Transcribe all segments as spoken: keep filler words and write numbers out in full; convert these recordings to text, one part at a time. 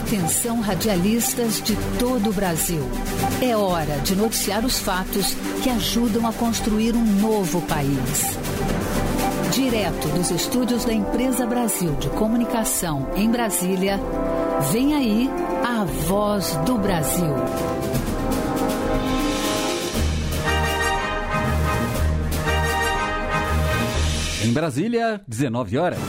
Atenção, radialistas de todo o Brasil. É hora de noticiar os fatos que ajudam a construir um novo país. Direto dos estúdios da Empresa Brasil de Comunicação em Brasília, vem aí a Voz do Brasil. Em Brasília, dezenove horas.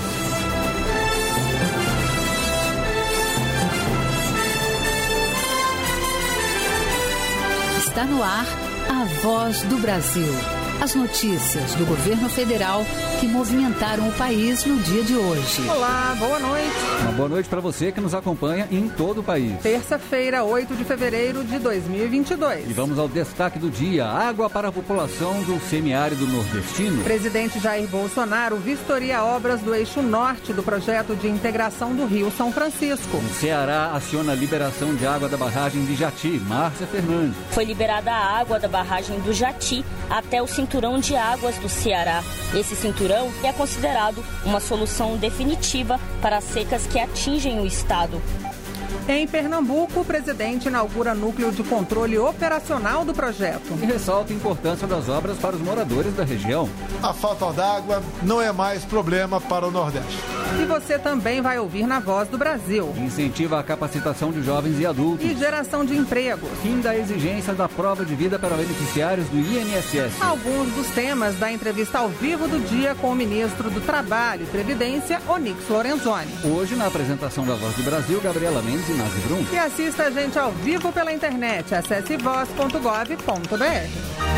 Está no ar a Voz do Brasil. As notícias do governo federal que movimentaram o país no dia de hoje. Olá, boa noite. Uma boa noite para você que nos acompanha em todo o país. Terça-feira, oito de fevereiro de dois mil e vinte e dois. E vamos ao destaque do dia. Água para a população do semiárido nordestino. Presidente Jair Bolsonaro vistoria obras do eixo norte do projeto de integração do Rio São Francisco. O Ceará aciona a liberação de água da barragem de Jati. Márcia Fernandes. Foi liberada a água da barragem do Jati até o cinturão de águas do Ceará. Esse cinturão é considerado uma solução definitiva para as secas que atingem o estado. Em Pernambuco, o presidente inaugura núcleo de controle operacional do projeto. E ressalta a importância das obras para os moradores da região. A falta d'água não é mais problema para o Nordeste. E você também vai ouvir na Voz do Brasil. Incentiva a capacitação de jovens e adultos. E geração de empregos. Fim da exigência da prova de vida para beneficiários do I N S S. Alguns dos temas da entrevista ao vivo do dia com o ministro do Trabalho e Previdência, Onyx Lorenzoni. Hoje, na apresentação da Voz do Brasil, Gabriela Mendes e Nazi Brum. E assista a gente ao vivo pela internet. Acesse voz ponto gov ponto br.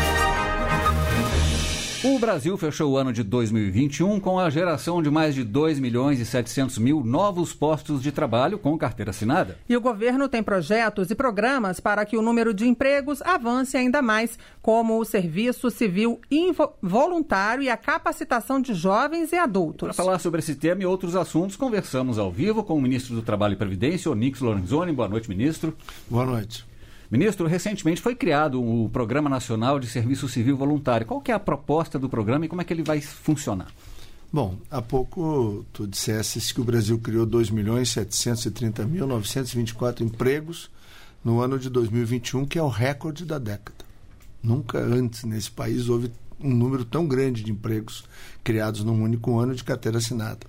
O Brasil fechou o ano de dois mil e vinte e um com a geração de mais de dois milhões e setecentos mil novos postos de trabalho com carteira assinada. E o governo tem projetos e programas para que o número de empregos avance ainda mais, como o serviço civil voluntário e a capacitação de jovens e adultos. Para falar sobre esse tema e outros assuntos, conversamos ao vivo com o ministro do Trabalho e Previdência, Onyx Lorenzoni. Boa noite, ministro. Boa noite. Ministro, recentemente foi criado o Programa Nacional de Serviço Civil Voluntário. Qual que é a proposta do programa e como é que ele vai funcionar? Bom, há pouco tu disseste que o Brasil criou dois milhões setecentos e trinta mil novecentos e vinte e quatro empregos no ano de dois mil e vinte e um, que é o recorde da década. Nunca antes nesse país houve um número tão grande de empregos criados num único ano de carteira assinada.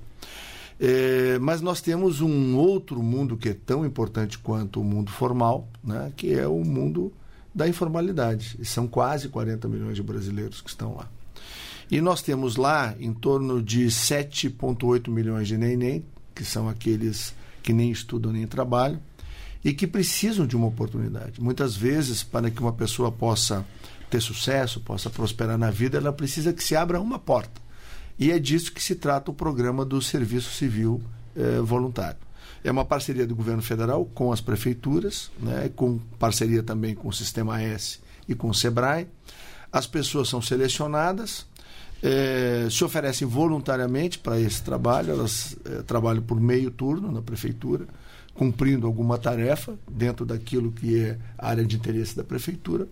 É, mas nós temos um outro mundo que é tão importante quanto o mundo formal, né, que é o mundo da informalidade. E são quase quarenta milhões de brasileiros que estão lá. E nós temos lá em torno de sete vírgula oito milhões de neném, que são aqueles que nem estudam nem trabalham, e que precisam de uma oportunidade. Muitas vezes, para que uma pessoa possa ter sucesso, possa prosperar na vida, ela precisa que se abra uma porta. E é disso que se trata o programa do Serviço Civil eh, Voluntário. É uma parceria do governo federal com as prefeituras, né, com parceria também com o Sistema S e com o SEBRAE. As pessoas são selecionadas, eh, se oferecem voluntariamente para esse trabalho, elas eh, trabalham por meio turno na prefeitura, cumprindo alguma tarefa dentro daquilo que é a área de interesse da prefeitura.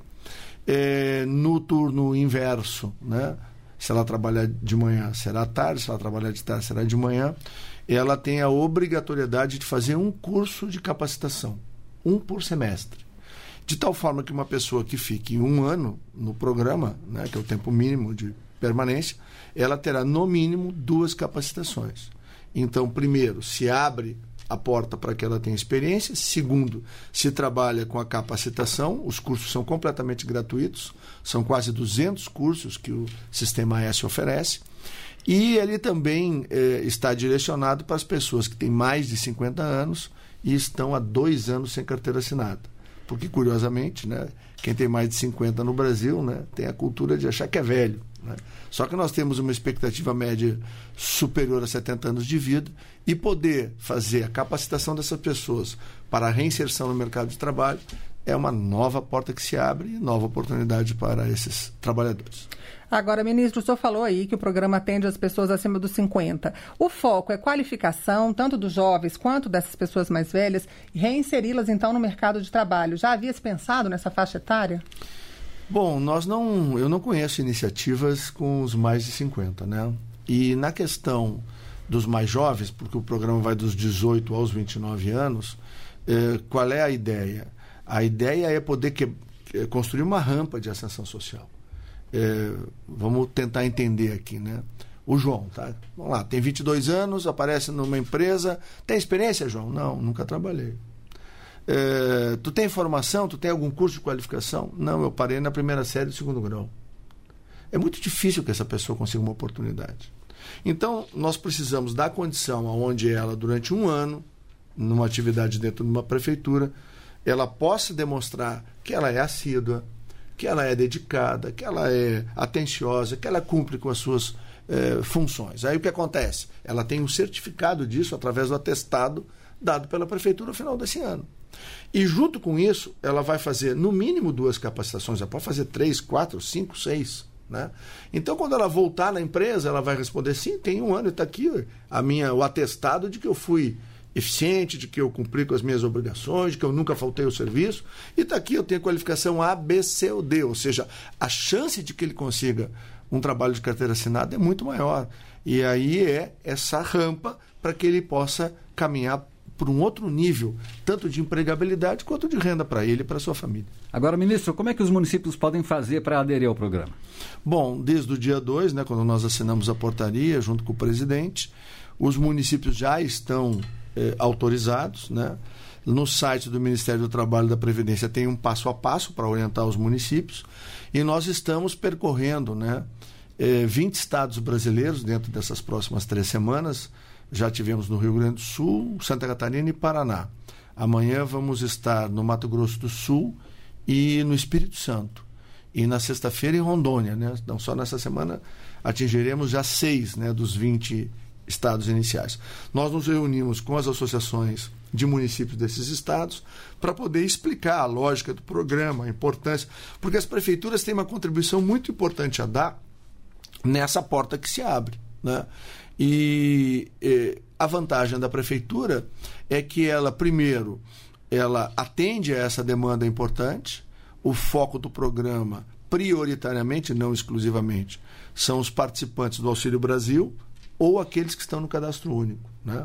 Eh, no turno inverso, né, se ela trabalhar de manhã, será à tarde, se ela trabalhar de tarde, será de manhã, ela tem a obrigatoriedade de fazer um curso de capacitação, um por semestre. De tal forma que uma pessoa que fique um ano no programa, né, que é o tempo mínimo de permanência, ela terá no mínimo duas capacitações. Então, primeiro, se abre a porta para que ela tenha experiência. Segundo, se trabalha com a capacitação. Os cursos são completamente gratuitos. São quase duzentos cursos que o Sistema S oferece. E ele também eh, está direcionado para as pessoas que têm mais de cinquenta anos e estão há dois anos sem carteira assinada. Porque, curiosamente, né, quem tem mais de cinquenta no Brasil, né, tem a cultura de achar que é velho. Né? Só que nós temos uma expectativa média superior a setenta anos de vida e poder fazer a capacitação dessas pessoas para a reinserção no mercado de trabalho é uma nova porta que se abre e nova oportunidade para esses trabalhadores. Agora, ministro, o senhor falou aí que o programa atende as pessoas acima dos cinquenta. O foco é qualificação, tanto dos jovens quanto dessas pessoas mais velhas, e reinseri-las, então, no mercado de trabalho. Já havia se pensado nessa faixa etária? Bom, nós não, eu não conheço iniciativas com os mais de cinquenta, né? E na questão dos mais jovens, porque o programa vai dos dezoito aos vinte e nove anos, Eh, qual é a ideia? A ideia é poder que, é, construir uma rampa de ascensão social. Eh, vamos tentar entender aqui, né? O João, tá? Vamos lá, tem vinte e dois anos, aparece numa empresa. Tem experiência, João? Não, nunca trabalhei. É, tu tem formação? Tu tem algum curso de qualificação? Não, eu parei na primeira série do segundo grau. É muito difícil que essa pessoa consiga uma oportunidade. Então, nós precisamos dar condição aonde ela, durante um ano, numa atividade dentro de uma prefeitura, ela possa demonstrar que ela é assídua, que ela é dedicada, que ela é atenciosa, que ela cumpre com as suas eh, funções. Aí o que acontece? Ela tem um certificado disso através do atestado dado pela prefeitura no final desse ano. E junto com isso, ela vai fazer no mínimo duas capacitações, ela pode fazer três, quatro, cinco, seis. Né? Então, quando ela voltar na empresa, ela vai responder, sim, tem um ano, está aqui a minha, o atestado de que eu fui eficiente, de que eu cumpri com as minhas obrigações, de que eu nunca faltei ao serviço, e está aqui, eu tenho qualificação A, B, C ou D, ou seja, a chance de que ele consiga um trabalho de carteira assinada é muito maior. E aí é essa rampa para que ele possa caminhar por um outro nível, tanto de empregabilidade quanto de renda para ele e para a sua família. Agora, ministro, como é que os municípios podem fazer para aderir ao programa? Bom, desde o dia dois, né, quando nós assinamos a portaria junto com o presidente, os municípios já estão eh, autorizados, né? No site do Ministério do Trabalho e da Previdência tem um passo a passo para orientar os municípios, e nós estamos percorrendo, né, eh, vinte estados brasileiros dentro dessas próximas três semanas. Já tivemos no Rio Grande do Sul, Santa Catarina e Paraná. Amanhã vamos estar no Mato Grosso do Sul e no Espírito Santo. E na sexta-feira em Rondônia, né? Então, só nessa semana atingiremos já seis, né, dos vinte estados iniciais. Nós nos reunimos com as associações de municípios desses estados para poder explicar a lógica do programa, a importância, porque as prefeituras têm uma contribuição muito importante a dar nessa porta que se abre, né? E eh, a vantagem da prefeitura é que ela, primeiro, ela atende a essa demanda importante. O foco do programa, prioritariamente, não exclusivamente, são os participantes do Auxílio Brasil ou aqueles que estão no Cadastro Único, né?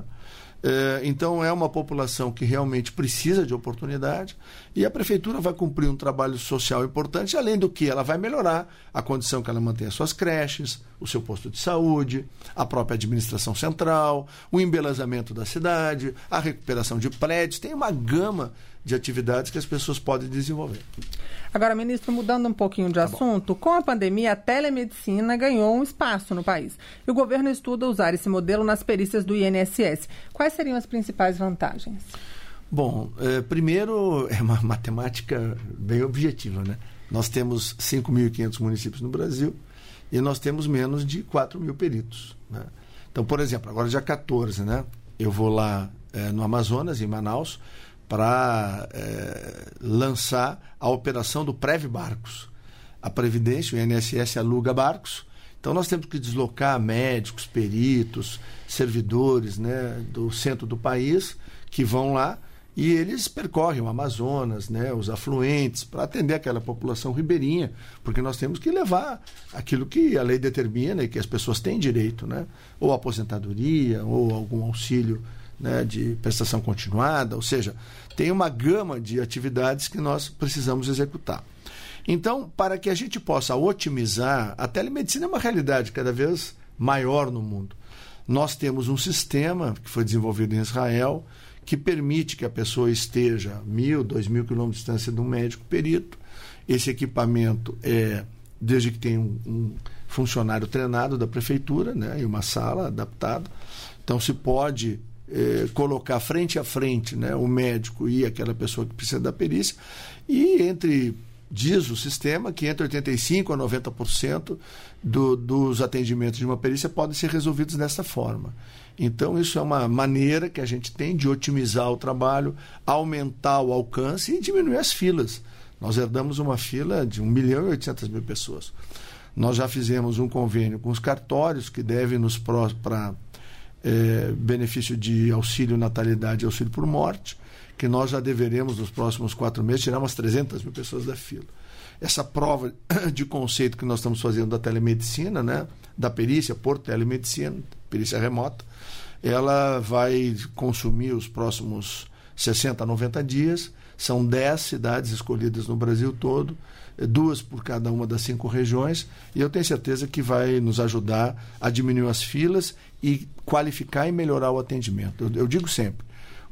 É, então é uma população que realmente precisa de oportunidade, e a prefeitura vai cumprir um trabalho social importante, além do que ela vai melhorar a condição que ela mantém as suas creches, o seu posto de saúde, a própria administração central, o embelezamento da cidade, a recuperação de prédios. Tem uma gama de atividades que as pessoas podem desenvolver. Agora, ministro, mudando um pouquinho de Tá assunto, bom. Com a pandemia, a telemedicina ganhou um espaço no país. E o governo estuda usar esse modelo nas perícias do I N S S. Quais seriam as principais vantagens? Bom, é, primeiro, é uma matemática bem objetiva, né? Nós temos cinco mil e quinhentos municípios no Brasil e nós temos menos de quatro mil peritos, né? Então, por exemplo, agora dia quatorze, né? Eu vou lá é, no Amazonas, em Manaus, para é, lançar a operação do Prev Barcos. A Previdência, o I N S S, aluga barcos. Então, nós temos que deslocar médicos, peritos, servidores, né, do centro do país, que vão lá e eles percorrem o Amazonas, né, os afluentes, para atender aquela população ribeirinha, porque nós temos que levar aquilo que a lei determina e que as pessoas têm direito, né, ou aposentadoria, ou algum auxílio, né, de prestação continuada, ou seja, tem uma gama de atividades que nós precisamos executar. Então, para que a gente possa otimizar, a telemedicina é uma realidade cada vez maior no mundo. Nós temos um sistema que foi desenvolvido em Israel que permite que a pessoa esteja mil, dois mil quilômetros de distância de um médico perito. Esse equipamento é, desde que tem um, um funcionário treinado da prefeitura, né, e uma sala adaptada, então se pode Eh, colocar frente a frente, né, o médico e aquela pessoa que precisa da perícia, e entre, diz o sistema, que entre oitenta e cinco por cento a noventa por cento do, dos atendimentos de uma perícia podem ser resolvidos dessa forma. Então isso é uma maneira que a gente tem de otimizar o trabalho, aumentar o alcance e diminuir as filas. Nós herdamos uma fila de um milhão e oitocentas mil pessoas. Nós já fizemos um convênio com os cartórios que devem nos para É, benefício de auxílio natalidade e auxílio por morte, que nós já deveremos nos próximos quatro meses tirar umas trezentas mil pessoas da fila. Essa prova de conceito que nós estamos fazendo da telemedicina, né, da perícia por telemedicina, perícia remota, ela vai consumir os próximos sessenta a noventa dias, são dez cidades escolhidas no Brasil todo, duas por cada uma das cinco regiões, e eu tenho certeza que vai nos ajudar a diminuir as filas e qualificar e melhorar o atendimento. Eu, eu digo sempre,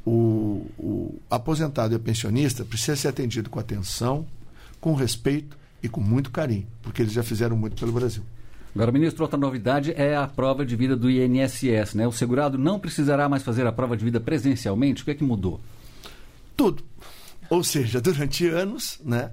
o, o aposentado e o pensionista precisa ser atendido com atenção, com respeito e com muito carinho, porque eles já fizeram muito pelo Brasil. Agora, ministro, outra novidade é a prova de vida do I N S S, né? O segurado não precisará mais fazer a prova de vida presencialmente. O que é que mudou? Tudo. Ou seja, durante anos, né,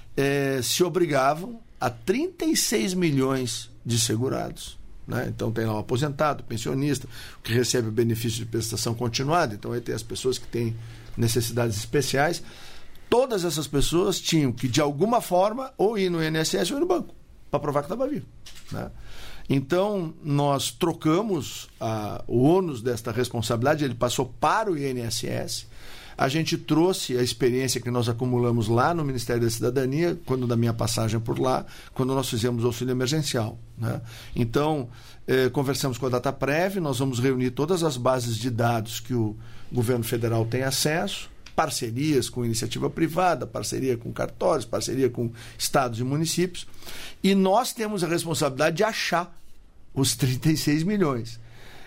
é, se obrigavam a trinta e seis milhões de segurados. Né? Então tem lá o aposentado, o pensionista, que recebe o benefício de prestação continuada. Então aí tem as pessoas que têm necessidades especiais. Todas essas pessoas tinham que, de alguma forma, ou ir no I N S S ou ir no banco, para provar que estava vivo. Né? Então, nós trocamos a, o ônus desta responsabilidade, ele passou para o I N S S. A gente trouxe a experiência que nós acumulamos lá no Ministério da Cidadania, quando da minha passagem por lá, quando nós fizemos o auxílio emergencial. Né? Então, eh, conversamos com a Dataprev, nós vamos reunir todas as bases de dados que o governo federal tem acesso, parcerias com iniciativa privada, parceria com cartórios, parceria com estados e municípios, e nós temos a responsabilidade de achar os trinta e seis milhões.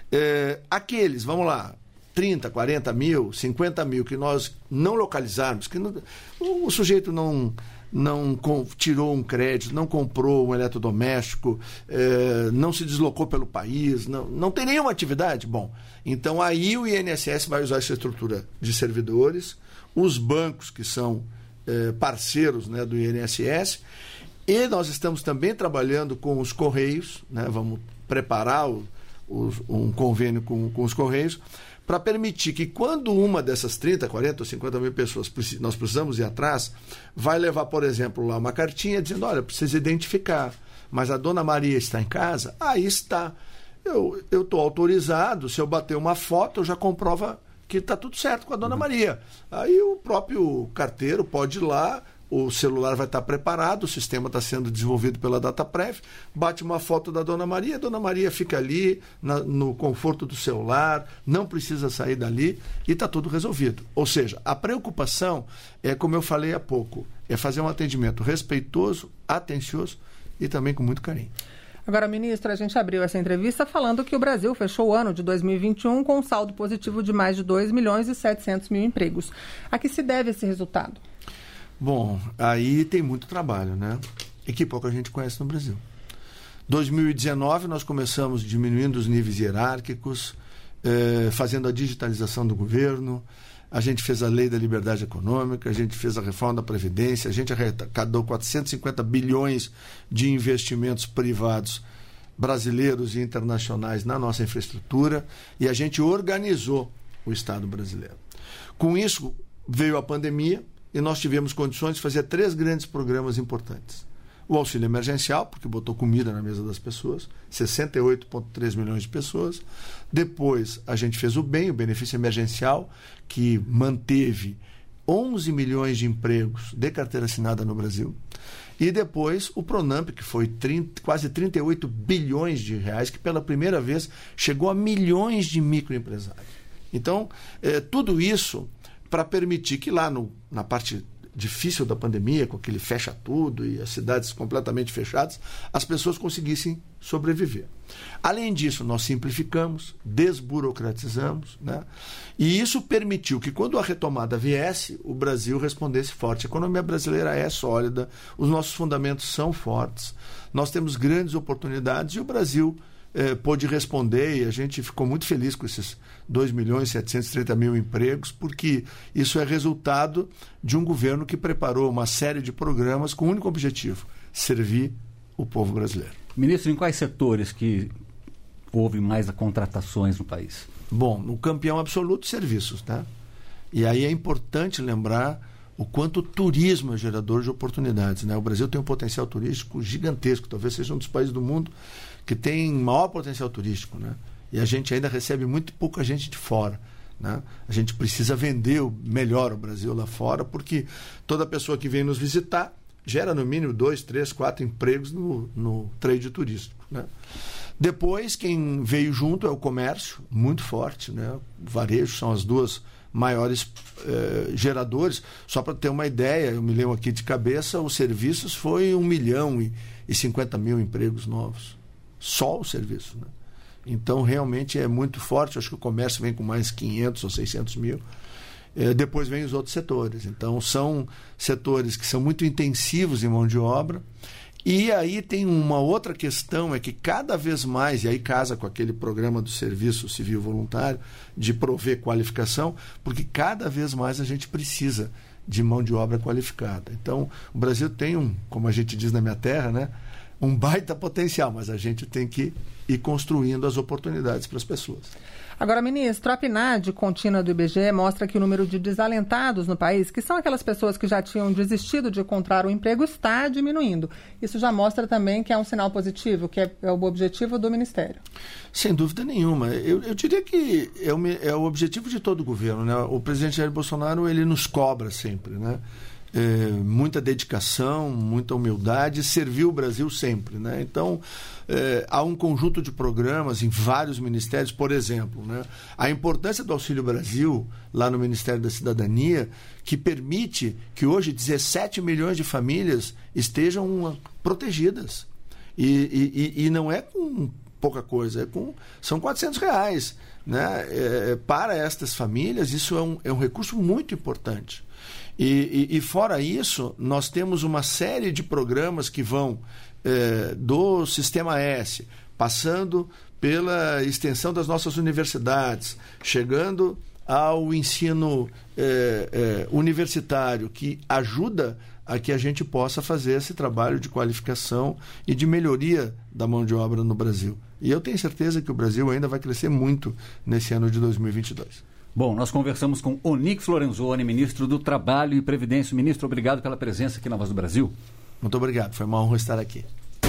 É, aqueles, vamos lá, trinta, quarenta mil, cinquenta mil que nós não localizarmos, que não, o sujeito não, não com, tirou um crédito, não comprou um eletrodoméstico, é, não se deslocou pelo país, não, não tem nenhuma atividade, bom, então aí o I N S S vai usar essa estrutura de servidores, os bancos que são é, parceiros, né, do I N S S, e nós estamos também trabalhando com os Correios, né, vamos preparar o, o, um convênio com, com os Correios, para permitir que quando uma dessas trinta, quarenta ou cinquenta mil pessoas nós precisamos ir atrás, vai levar, por exemplo, lá uma cartinha dizendo, olha, precisa identificar, mas a dona Maria está em casa? Aí está. Eu estou autorizado, se eu bater uma foto, eu já comprova que está tudo certo com a dona Maria. Aí o próprio carteiro pode ir lá, o celular vai estar preparado, o sistema está sendo desenvolvido pela Dataprev, bate uma foto da dona Maria, a dona Maria fica ali na, no conforto do celular, não precisa sair dali e está tudo resolvido. Ou seja, a preocupação é, como eu falei há pouco, é fazer um atendimento respeitoso, atencioso e também com muito carinho. Agora, ministro, a gente abriu essa entrevista falando que o Brasil fechou o ano de dois mil e vinte e um com um saldo positivo de mais de dois milhões e setecentos mil empregos. A que se deve esse resultado? Bom, aí tem muito trabalho, né? E que pouco a gente conhece no Brasil. dois mil e dezenove nós começamos diminuindo os níveis hierárquicos, eh, fazendo a digitalização do governo, a gente fez a lei da liberdade econômica, a gente fez a reforma da Previdência, a gente arrecadou quatrocentos e cinquenta bilhões de investimentos privados brasileiros e internacionais na nossa infraestrutura e a gente organizou o Estado brasileiro. Com isso, veio a pandemia e nós tivemos condições de fazer três grandes programas importantes. O auxílio emergencial, porque botou comida na mesa das pessoas, sessenta e oito vírgula três milhões de pessoas. Depois, a gente fez o bem, o benefício emergencial, que manteve onze milhões de empregos de carteira assinada no Brasil. E depois, o Pronamp, que foi trinta, quase trinta e oito bilhões de reais, que pela primeira vez chegou a milhões de microempresários. Então, é, tudo isso para permitir que lá no, na parte difícil da pandemia, com aquele fecha tudo e as cidades completamente fechadas, as pessoas conseguissem sobreviver. Além disso, nós simplificamos, desburocratizamos, né? E isso permitiu que quando a retomada viesse, o Brasil respondesse forte. A economia brasileira é sólida, os nossos fundamentos são fortes, nós temos grandes oportunidades e o Brasil eh, pôde responder e a gente ficou muito feliz com esses dois milhões e setecentos e trinta mil empregos, porque isso é resultado de um governo que preparou uma série de programas com o único objetivo, servir o povo brasileiro. Ministro, em quais setores que houve mais contratações no país? Bom, no campeão absoluto, serviços, né? E aí é importante lembrar o quanto o turismo é gerador de oportunidades, né? O Brasil tem um potencial turístico gigantesco, talvez seja um dos países do mundo que tem maior potencial turístico, né? E a gente ainda recebe muito pouca gente de fora, né? A gente precisa vender melhor o Brasil lá fora, porque toda pessoa que vem nos visitar gera no mínimo dois, três, quatro empregos no, no trade turístico, né? Depois, quem veio junto é o comércio, muito forte, né? O varejo são as duas maiores eh, geradores. Só para ter uma ideia, eu me lembro aqui de cabeça, os serviços foi um milhão e, e cinquenta mil empregos novos. Só os serviços, né? Então, realmente é muito forte. Eu acho que o comércio vem com mais quinhentos ou seiscentos mil. É, depois vem os outros setores. Então, são setores que são muito intensivos em mão de obra. E aí tem uma outra questão, é que cada vez mais, e aí casa com aquele programa do Serviço Civil Voluntário, de prover qualificação, porque cada vez mais a gente precisa de mão de obra qualificada. Então, o Brasil tem um, como a gente diz na minha terra, né, um baita potencial, mas a gente tem que ir construindo as oportunidades para as pessoas. Agora, ministro, a P N A D contínua do I B G E mostra que o número de desalentados no país, que são aquelas pessoas que já tinham desistido de encontrar um emprego, está diminuindo. Isso já mostra também que é um sinal positivo, que é, é o objetivo do Ministério. Sem dúvida nenhuma. Eu, eu diria que é o, é o objetivo de todo o governo, né? O presidente Jair Bolsonaro, ele nos cobra sempre, né? É, muita dedicação, muita humildade, serviu o Brasil sempre, né? Então, é, há um conjunto de programas em vários ministérios, por exemplo, né? A importância do Auxílio Brasil, lá no Ministério da Cidadania, que permite que hoje dezessete milhões de famílias estejam protegidas. E, e, e não é com pouca coisa, é com, são quatrocentos reais, né? É, para estas famílias, isso é um, é um recurso muito importante. E, e, e fora isso, nós temos uma série de programas que vão é, do Sistema S, passando pela extensão das nossas universidades, chegando ao ensino é, é, universitário, que ajuda a que a gente possa fazer esse trabalho de qualificação e de melhoria da mão de obra no Brasil. E eu tenho certeza que o Brasil ainda vai crescer muito nesse ano de dois mil e vinte e dois. Bom, nós conversamos com Onyx Lorenzoni, ministro do Trabalho e Previdência. Ministro, obrigado pela presença aqui na Voz do Brasil. Muito obrigado, foi uma honra estar aqui.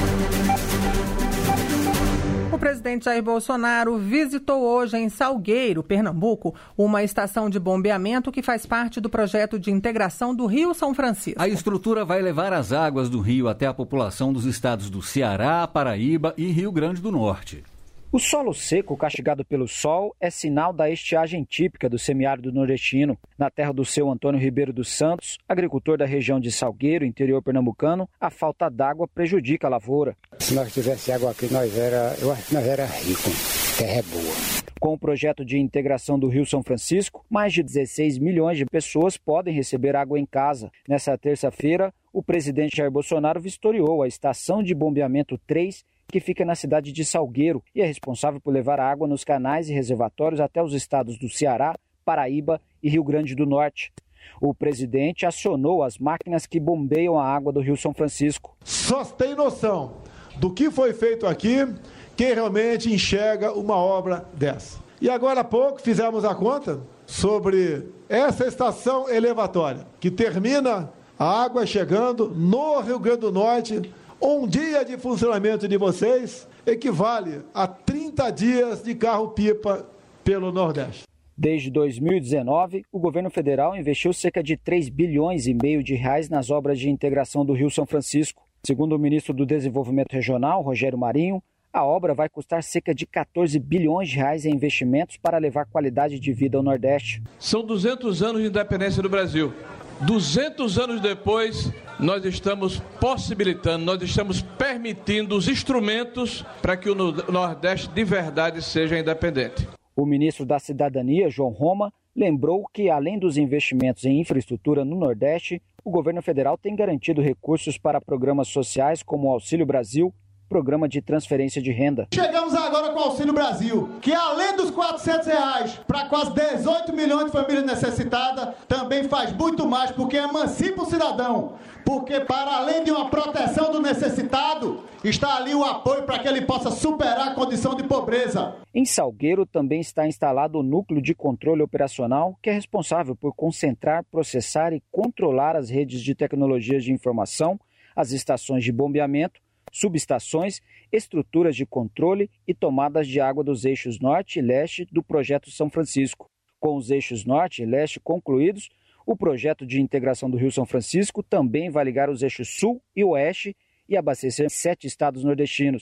O presidente Jair Bolsonaro visitou hoje em Salgueiro, Pernambuco, uma estação de bombeamento que faz parte do projeto de integração do Rio São Francisco. A estrutura vai levar as águas do rio até a população dos estados do Ceará, Paraíba e Rio Grande do Norte. O solo seco, castigado pelo sol, é sinal da estiagem típica do semiárido nordestino. Na terra do seu Antônio Ribeiro dos Santos, agricultor da região de Salgueiro, interior pernambucano, a falta d'água prejudica a lavoura. Se nós tivesse água aqui, nós era, eu acho que nós era rico, terra é boa. Com o projeto de integração do Rio São Francisco, mais de dezesseis milhões de pessoas podem receber água em casa. Nessa terça-feira, o presidente Jair Bolsonaro vistoriou a estação de bombeamento três, que fica na cidade de Salgueiro e é responsável por levar água nos canais e reservatórios até os estados do Ceará, Paraíba e Rio Grande do Norte. O presidente acionou as máquinas que bombeiam a água do Rio São Francisco. Só tem noção do que foi feito aqui quem realmente enxerga uma obra dessa. E agora há pouco fizemos a conta sobre essa estação elevatória, que termina a água chegando no Rio Grande do Norte. Um dia de funcionamento de vocês equivale a trinta dias de carro-pipa pelo Nordeste. Desde dois mil e dezenove, o governo federal investiu cerca de três bilhões e meio de reais nas obras de integração do Rio São Francisco. Segundo o ministro do Desenvolvimento Regional, Rogério Marinho, a obra vai custar cerca de quatorze bilhões de reais em investimentos para levar qualidade de vida ao Nordeste. São duzentos anos de independência do Brasil. duzentos anos depois, nós estamos possibilitando, nós estamos permitindo os instrumentos para que o Nordeste de verdade seja independente. O ministro da Cidadania, João Roma, lembrou que, além dos investimentos em infraestrutura no Nordeste, o governo federal tem garantido recursos para programas sociais como o Auxílio Brasil, programa de transferência de renda. Chegamos agora com o Auxílio Brasil, que além dos quatrocentos reais para quase dezoito milhões de famílias necessitadas, também faz muito mais, porque emancipa o cidadão. Porque para além de uma proteção do necessitado, está ali o apoio para que ele possa superar a condição de pobreza. Em Salgueiro também está instalado o Núcleo de Controle Operacional, que é responsável por concentrar, processar e controlar as redes de tecnologias de informação, as estações de bombeamento, subestações, estruturas de controle e tomadas de água dos eixos norte e leste do projeto São Francisco. Com os eixos norte e leste concluídos, o projeto de integração do Rio São Francisco também vai ligar os eixos sul e oeste e abastecer sete estados nordestinos.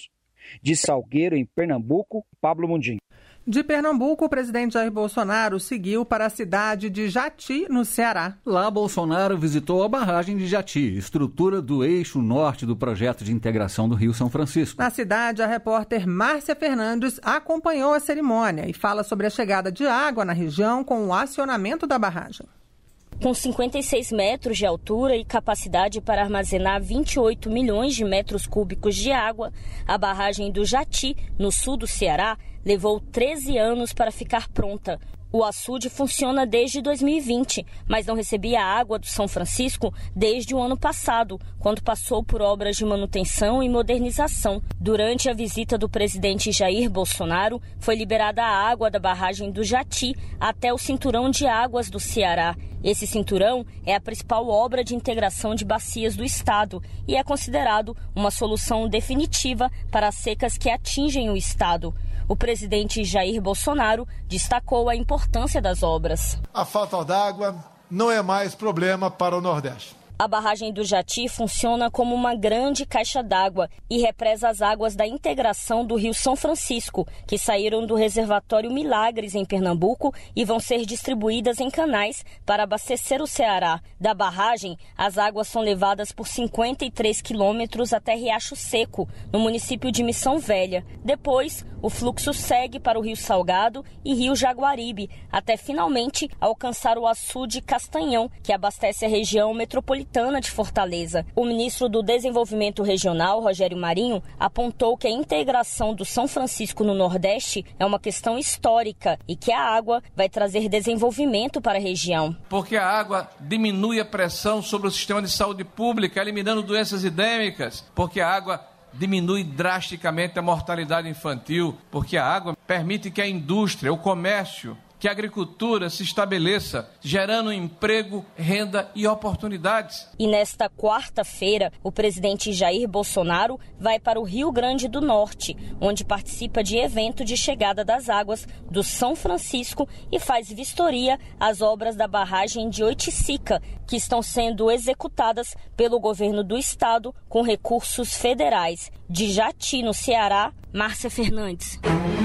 De Salgueiro, em Pernambuco, Pablo Mundim. De Pernambuco, o presidente Jair Bolsonaro seguiu para a cidade de Jati, no Ceará. Lá, Bolsonaro visitou a barragem de Jati, estrutura do eixo norte do projeto de integração do Rio São Francisco. Na cidade, a repórter Márcia Fernandes acompanhou a cerimônia e fala sobre a chegada de água na região com o acionamento da barragem. Com cinquenta e seis metros de altura e capacidade para armazenar vinte e oito milhões de metros cúbicos de água, a barragem do Jati, no sul do Ceará, levou treze anos para ficar pronta. O açude funciona desde dois mil e vinte, mas não recebia água do São Francisco desde o ano passado, quando passou por obras de manutenção e modernização. Durante a visita do presidente Jair Bolsonaro, foi liberada a água da barragem do Jati até o cinturão de águas do Ceará. Esse cinturão é a principal obra de integração de bacias do estado e é considerado uma solução definitiva para as secas que atingem o estado. O presidente Jair Bolsonaro destacou a importância das obras. A falta d'água não é mais problema para o Nordeste. A barragem do Jati funciona como uma grande caixa d'água e represa as águas da integração do Rio São Francisco, que saíram do reservatório Milagres, em Pernambuco, e vão ser distribuídas em canais para abastecer o Ceará. Da barragem, as águas são levadas por cinquenta e três quilômetros até Riacho Seco, no município de Missão Velha. Depois, o fluxo segue para o Rio Salgado e Rio Jaguaribe, até finalmente alcançar o açude Castanhão, que abastece a região metropolitana de Fortaleza. O ministro do Desenvolvimento Regional, Rogério Marinho, apontou que a integração do São Francisco no Nordeste é uma questão histórica e que a água vai trazer desenvolvimento para a região. Porque a água diminui a pressão sobre o sistema de saúde pública, eliminando doenças endêmicas. Porque a água diminui drasticamente a mortalidade infantil. Porque a água permite que a indústria, o comércio, que a agricultura se estabeleça, gerando emprego, renda e oportunidades. E nesta quarta-feira, o presidente Jair Bolsonaro vai para o Rio Grande do Norte, onde participa de evento de chegada das águas do São Francisco e faz vistoria às obras da barragem de Oiticica, que estão sendo executadas pelo governo do estado com recursos federais. De Jati, no Ceará, Márcia Fernandes.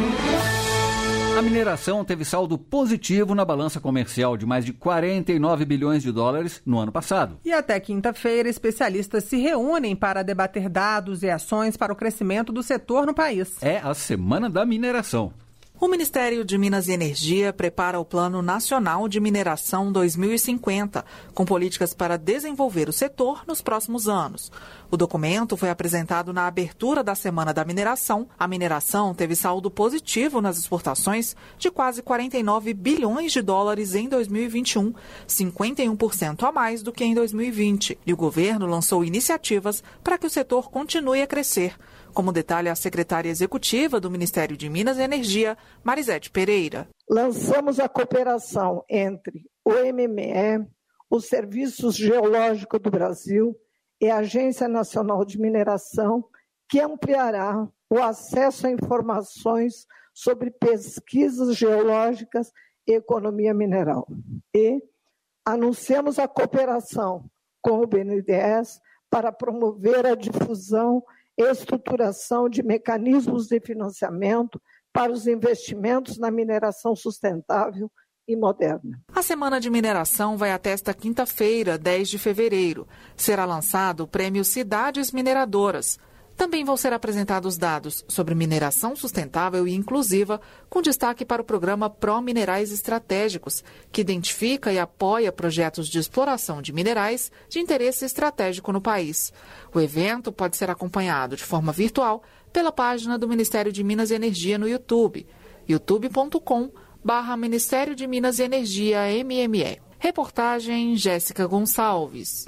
A mineração teve saldo positivo na balança comercial de mais de quarenta e nove bilhões de dólares no ano passado. E até quinta-feira, especialistas se reúnem para debater dados e ações para o crescimento do setor no país. É a Semana da Mineração. O Ministério de Minas e Energia prepara o Plano Nacional de Mineração dois mil e cinquenta, com políticas para desenvolver o setor nos próximos anos. O documento foi apresentado na abertura da Semana da Mineração. A mineração teve saldo positivo nas exportações de quase quarenta e nove bilhões de dólares em dois mil e vinte e um, cinquenta e um por cento a mais do que em dois mil e vinte. E o governo lançou iniciativas para que o setor continue a crescer, como detalha a secretária executiva do Ministério de Minas e Energia, Marisete Pereira. Lançamos a cooperação entre o M M E, os Serviços Geológicos do Brasil e a Agência Nacional de Mineração, que ampliará o acesso a informações sobre pesquisas geológicas e economia mineral. E anunciamos a cooperação com o B N D E S para promover a difusão e estruturação de mecanismos de financiamento para os investimentos na mineração sustentável e moderna. A Semana de Mineração vai até esta quinta-feira, dez de fevereiro. Será lançado o Prêmio Cidades Mineradoras. Também vão ser apresentados dados sobre mineração sustentável e inclusiva, com destaque para o programa Pró-Minerais Estratégicos, que identifica e apoia projetos de exploração de minerais de interesse estratégico no país. O evento pode ser acompanhado de forma virtual pela página do Ministério de Minas e Energia no YouTube, youtube ponto com barra Ministério de Minas e Energia M M E. Reportagem Jéssica Gonçalves.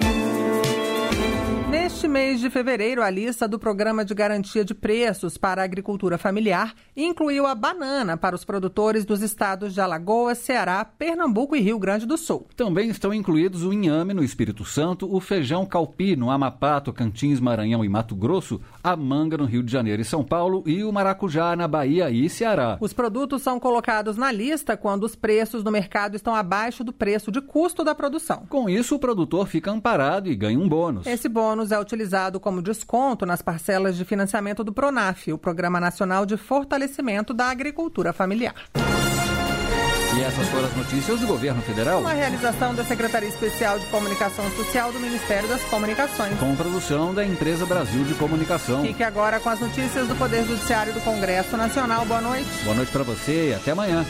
Neste mês de fevereiro, a lista do Programa de Garantia de Preços para a Agricultura Familiar incluiu a banana para os produtores dos estados de Alagoas, Ceará, Pernambuco e Rio Grande do Sul. Também estão incluídos o inhame no Espírito Santo, o feijão calpi no Amapá, Tocantins, Maranhão e Mato Grosso, a manga no Rio de Janeiro e São Paulo e o maracujá na Bahia e Ceará. Os produtos são colocados na lista quando os preços no mercado estão abaixo do preço de custo da produção. Com isso, o produtor fica amparado e ganha um bônus. Esse bônus bônus é utilizado como desconto nas parcelas de financiamento do PRONAF, o Programa Nacional de Fortalecimento da Agricultura Familiar. E essas foram as notícias do governo federal. Uma realização da Secretaria Especial de Comunicação Social do Ministério das Comunicações. Com produção da Empresa Brasil de Comunicação. Fique agora com as notícias do Poder Judiciário do Congresso Nacional. Boa noite. Boa noite para você e até amanhã.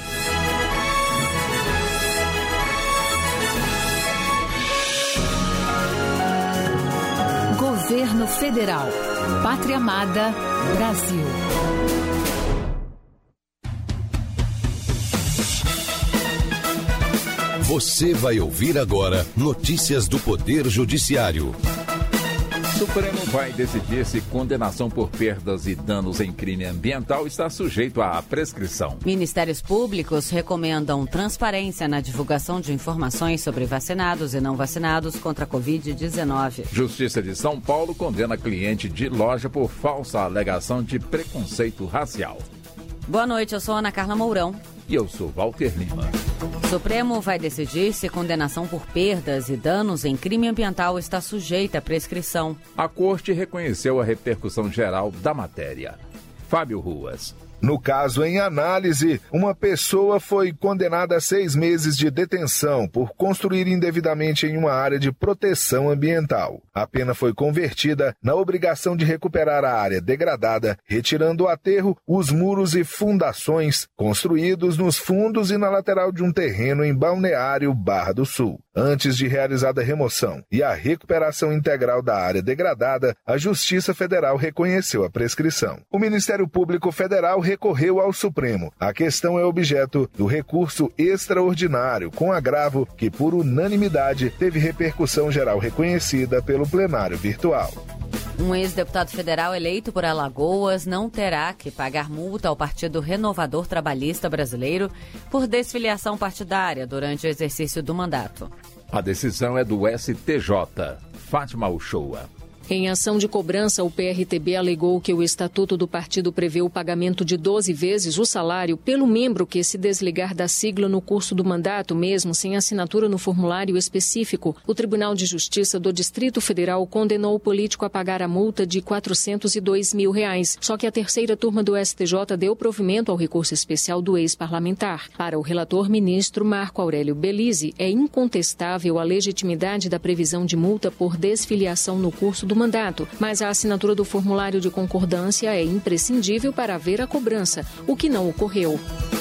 Governo Federal. Pátria Amada, Brasil. Você vai ouvir agora notícias do Poder Judiciário. O Supremo vai decidir se condenação por perdas e danos em crime ambiental está sujeito à prescrição. Ministérios públicos recomendam transparência na divulgação de informações sobre vacinados e não vacinados contra a covid dezenove. Justiça de São Paulo condena cliente de loja por falsa alegação de preconceito racial. Boa noite, eu sou Ana Carla Mourão. E eu sou Walter Lima. O Supremo vai decidir se condenação por perdas e danos em crime ambiental está sujeita à prescrição. A Corte reconheceu a repercussão geral da matéria. Fábio Ruas. No caso em análise, uma pessoa foi condenada a seis meses de detenção por construir indevidamente em uma área de proteção ambiental. A pena foi convertida na obrigação de recuperar a área degradada, retirando o aterro, os muros e fundações construídos nos fundos e na lateral de um terreno em Balneário Barra do Sul. Antes de realizada a remoção e a recuperação integral da área degradada, a Justiça Federal reconheceu a prescrição. O Ministério Público Federal recorreu ao Supremo. A questão é objeto do recurso extraordinário, com agravo que, por unanimidade, teve repercussão geral reconhecida pelo plenário virtual. Um ex-deputado federal eleito por Alagoas não terá que pagar multa ao Partido Renovador Trabalhista Brasileiro por desfiliação partidária durante o exercício do mandato. A decisão é do S T J. Fátima Uchoa. Em ação de cobrança, o P R T B alegou que o Estatuto do Partido prevê o pagamento de doze vezes o salário pelo membro que se desligar da sigla no curso do mandato, mesmo sem assinatura no formulário específico. O Tribunal de Justiça do Distrito Federal condenou o político a pagar a multa de quatrocentos e dois mil reais. Só que a terceira turma do S T J deu provimento ao recurso especial do ex-parlamentar. Para o relator ministro Marco Aurélio Belize, é incontestável a legitimidade da previsão de multa por desfiliação no curso do mandato, mas a assinatura do formulário de concordância é imprescindível para haver a cobrança, o que não ocorreu.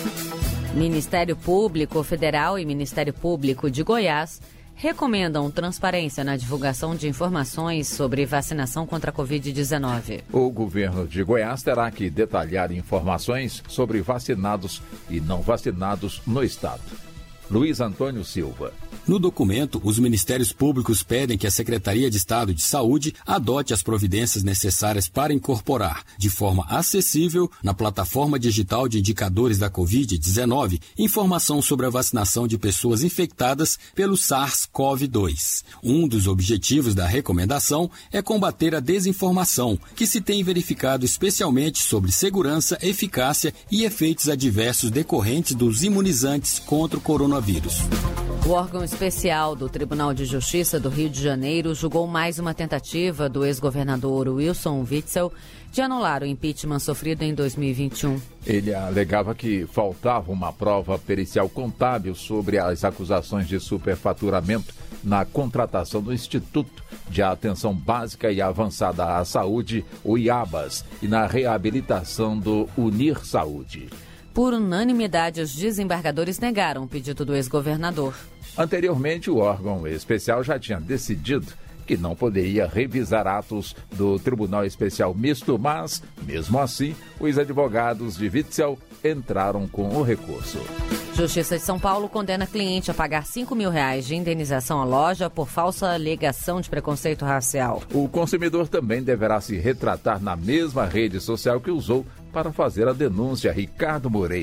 Ministério Público Federal e Ministério Público de Goiás recomendam transparência na divulgação de informações sobre vacinação contra a covid dezenove. O governo de Goiás terá que detalhar informações sobre vacinados e não vacinados no estado. Luiz Antônio Silva. No documento, os Ministérios Públicos pedem que a Secretaria de Estado de Saúde adote as providências necessárias para incorporar, de forma acessível, na plataforma digital de indicadores da covid dezenove, informação sobre a vacinação de pessoas infectadas pelo SARS-CoV dois. Um dos objetivos da recomendação é combater a desinformação, que se tem verificado especialmente sobre segurança, eficácia e efeitos adversos decorrentes dos imunizantes contra o coronavírus. O órgão especial do Tribunal de Justiça do Rio de Janeiro julgou mais uma tentativa do ex-governador Wilson Witzel de anular o impeachment sofrido em dois mil e vinte e um. Ele alegava que faltava uma prova pericial contábil sobre as acusações de superfaturamento na contratação do Instituto de Atenção Básica e Avançada à Saúde, o IABAS, e na reabilitação do Unir Saúde. Por unanimidade, os desembargadores negaram o pedido do ex-governador. Anteriormente, o órgão especial já tinha decidido que não poderia revisar atos do Tribunal Especial Misto, mas, mesmo assim, os advogados de Witzel entraram com o recurso. Justiça de São Paulo condena cliente a pagar cinco mil reais de indenização à loja por falsa alegação de preconceito racial. O consumidor também deverá se retratar na mesma rede social que usou para fazer a denúncia. Ricardo Moreira.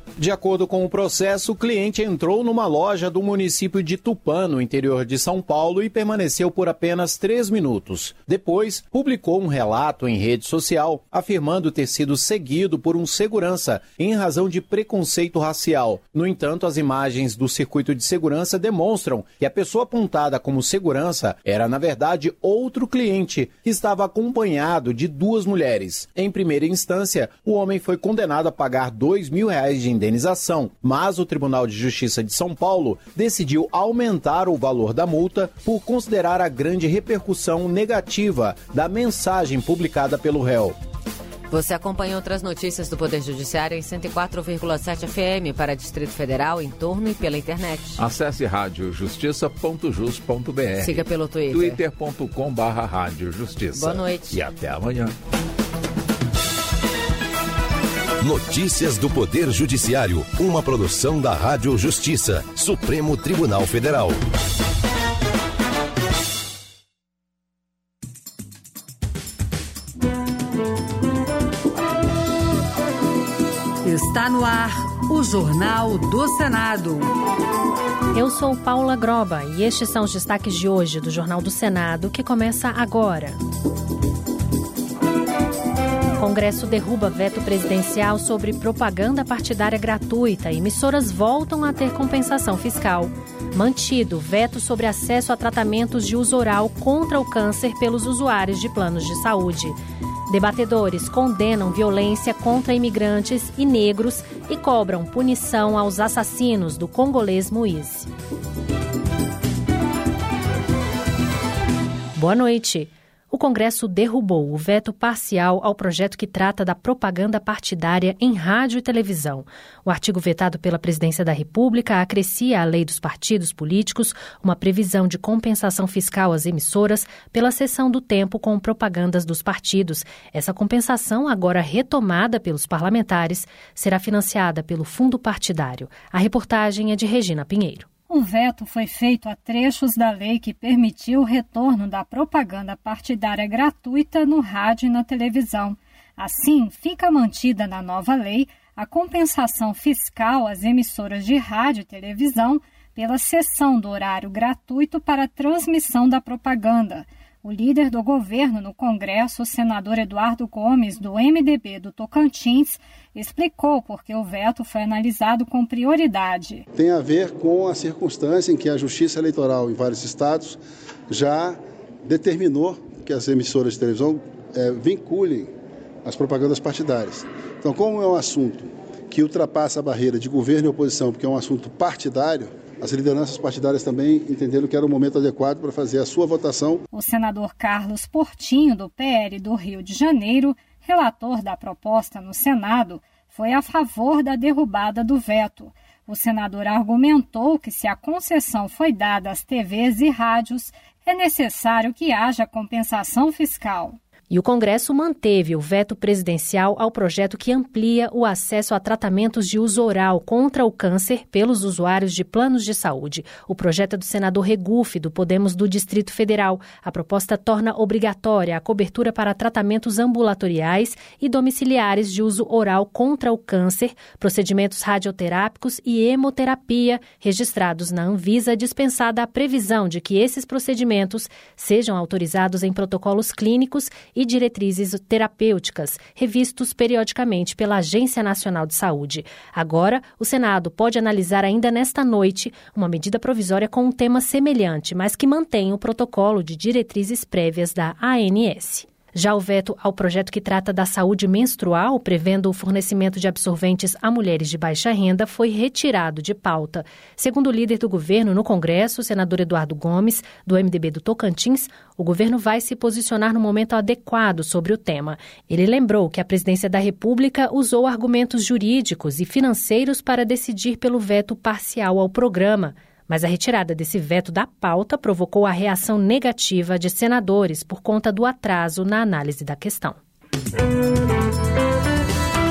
De acordo com o processo, o cliente entrou numa loja do município de Tupã, no interior de São Paulo, e permaneceu por apenas três minutos. Depois, publicou um relato em rede social afirmando ter sido seguido por um segurança em razão de preconceito racial. No entanto, as imagens do circuito de segurança demonstram que a pessoa apontada como segurança era, na verdade, outro cliente que estava acompanhado de duas mulheres. Em primeira instância, o homem foi condenado a pagar dois mil reais de indenização. indenização, mas o Tribunal de Justiça de São Paulo decidiu aumentar o valor da multa por considerar a grande repercussão negativa da mensagem publicada pelo réu. Você acompanha outras notícias do Poder Judiciário em cento e quatro vírgula sete F M para Distrito Federal, em torno e pela internet. Acesse rádio justiça ponto jus ponto b r. Siga pelo Twitter. twitter ponto com barra rádio justiça. Boa noite. E até amanhã. Notícias do Poder Judiciário, uma produção da Rádio Justiça, Supremo Tribunal Federal. Está no ar o Jornal do Senado. Eu sou Paula Groba e estes são os destaques de hoje do Jornal do Senado, que começa agora. Congresso derruba veto presidencial sobre propaganda partidária gratuita. Emissoras voltam a ter compensação fiscal. Mantido veto sobre acesso a tratamentos de uso oral contra o câncer pelos usuários de planos de saúde. Debatedores condenam violência contra imigrantes e negros e cobram punição aos assassinos do congolês Moise. Boa noite. O Congresso derrubou o veto parcial ao projeto que trata da propaganda partidária em rádio e televisão. O artigo vetado pela Presidência da República acrescia à lei dos partidos políticos uma previsão de compensação fiscal às emissoras pela cessão do tempo com propagandas dos partidos. Essa compensação, agora retomada pelos parlamentares, será financiada pelo fundo partidário. A reportagem é de Regina Pinheiro. O veto foi feito a trechos da lei que permitiu o retorno da propaganda partidária gratuita no rádio e na televisão. Assim, fica mantida na nova lei a compensação fiscal às emissoras de rádio e televisão pela cessão do horário gratuito para a transmissão da propaganda. O líder do governo no Congresso, o senador Eduardo Gomes, do M D B do Tocantins, explicou por que o veto foi analisado com prioridade. Tem a ver com a circunstância em que a Justiça Eleitoral em vários estados já determinou que as emissoras de televisão é, vinculem as propagandas partidárias. Então, como é um assunto que ultrapassa a barreira de governo e oposição, porque é um assunto partidário, as lideranças partidárias também entenderam que era o momento adequado para fazer a sua votação. O senador Carlos Portinho, do P L do Rio de Janeiro, relator da proposta no Senado, foi a favor da derrubada do veto. O senador argumentou que, se a concessão foi dada às T Vs e rádios, é necessário que haja compensação fiscal. E o Congresso manteve o veto presidencial ao projeto que amplia o acesso a tratamentos de uso oral contra o câncer pelos usuários de planos de saúde. O projeto é do senador Regufe, do Podemos do Distrito Federal. A proposta torna obrigatória a cobertura para tratamentos ambulatoriais e domiciliares de uso oral contra o câncer, procedimentos radioterápicos e hemoterapia registrados na Anvisa, dispensada a previsão de que esses procedimentos sejam autorizados em protocolos clínicos e diretrizes terapêuticas, revistos periodicamente pela Agência Nacional de Saúde. Agora, o Senado pode analisar ainda nesta noite uma medida provisória com um tema semelhante, mas que mantém o protocolo de diretrizes prévias da A N S. Já o veto ao projeto que trata da saúde menstrual, prevendo o fornecimento de absorventes a mulheres de baixa renda, foi retirado de pauta. Segundo o líder do governo no Congresso, o senador Eduardo Gomes, do M D B do Tocantins, o governo vai se posicionar no momento adequado sobre o tema. Ele lembrou que a Presidência da República usou argumentos jurídicos e financeiros para decidir pelo veto parcial ao programa. Mas a retirada desse veto da pauta provocou a reação negativa de senadores por conta do atraso na análise da questão.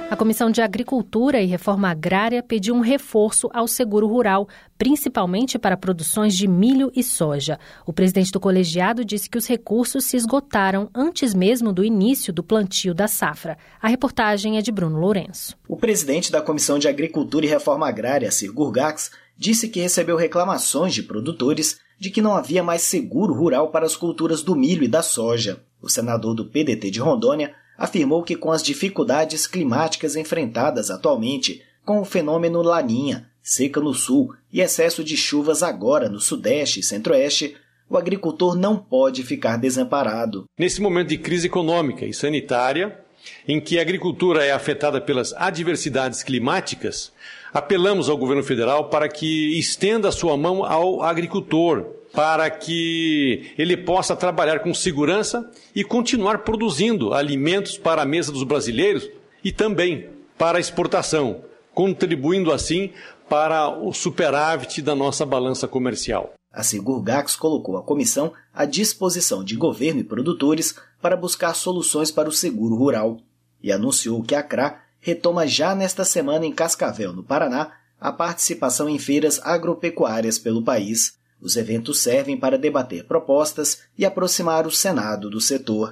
A Comissão de Agricultura e Reforma Agrária pediu um reforço ao seguro rural, principalmente para produções de milho e soja. O presidente do colegiado disse que os recursos se esgotaram antes mesmo do início do plantio da safra. A reportagem é de Bruno Lourenço. O presidente da Comissão de Agricultura e Reforma Agrária, Sir Gurgax, disse que recebeu reclamações de produtores de que não havia mais seguro rural para as culturas do milho e da soja. O senador do P D T de Rondônia afirmou que com as dificuldades climáticas enfrentadas atualmente, com o fenômeno Laninha, seca no sul e excesso de chuvas agora no sudeste e centro-oeste, o agricultor não pode ficar desamparado. Nesse momento de crise econômica e sanitária, em que a agricultura é afetada pelas adversidades climáticas, apelamos ao governo federal para que estenda a sua mão ao agricultor, para que ele possa trabalhar com segurança e continuar produzindo alimentos para a mesa dos brasileiros e também para a exportação, contribuindo assim para o superávit da nossa balança comercial. A Sir Gurgax colocou a comissão à disposição de governo e produtores para buscar soluções para o seguro rural e anunciou que a C R A retoma já nesta semana em Cascavel, no Paraná, a participação em feiras agropecuárias pelo país. Os eventos servem para debater propostas e aproximar o Senado do setor.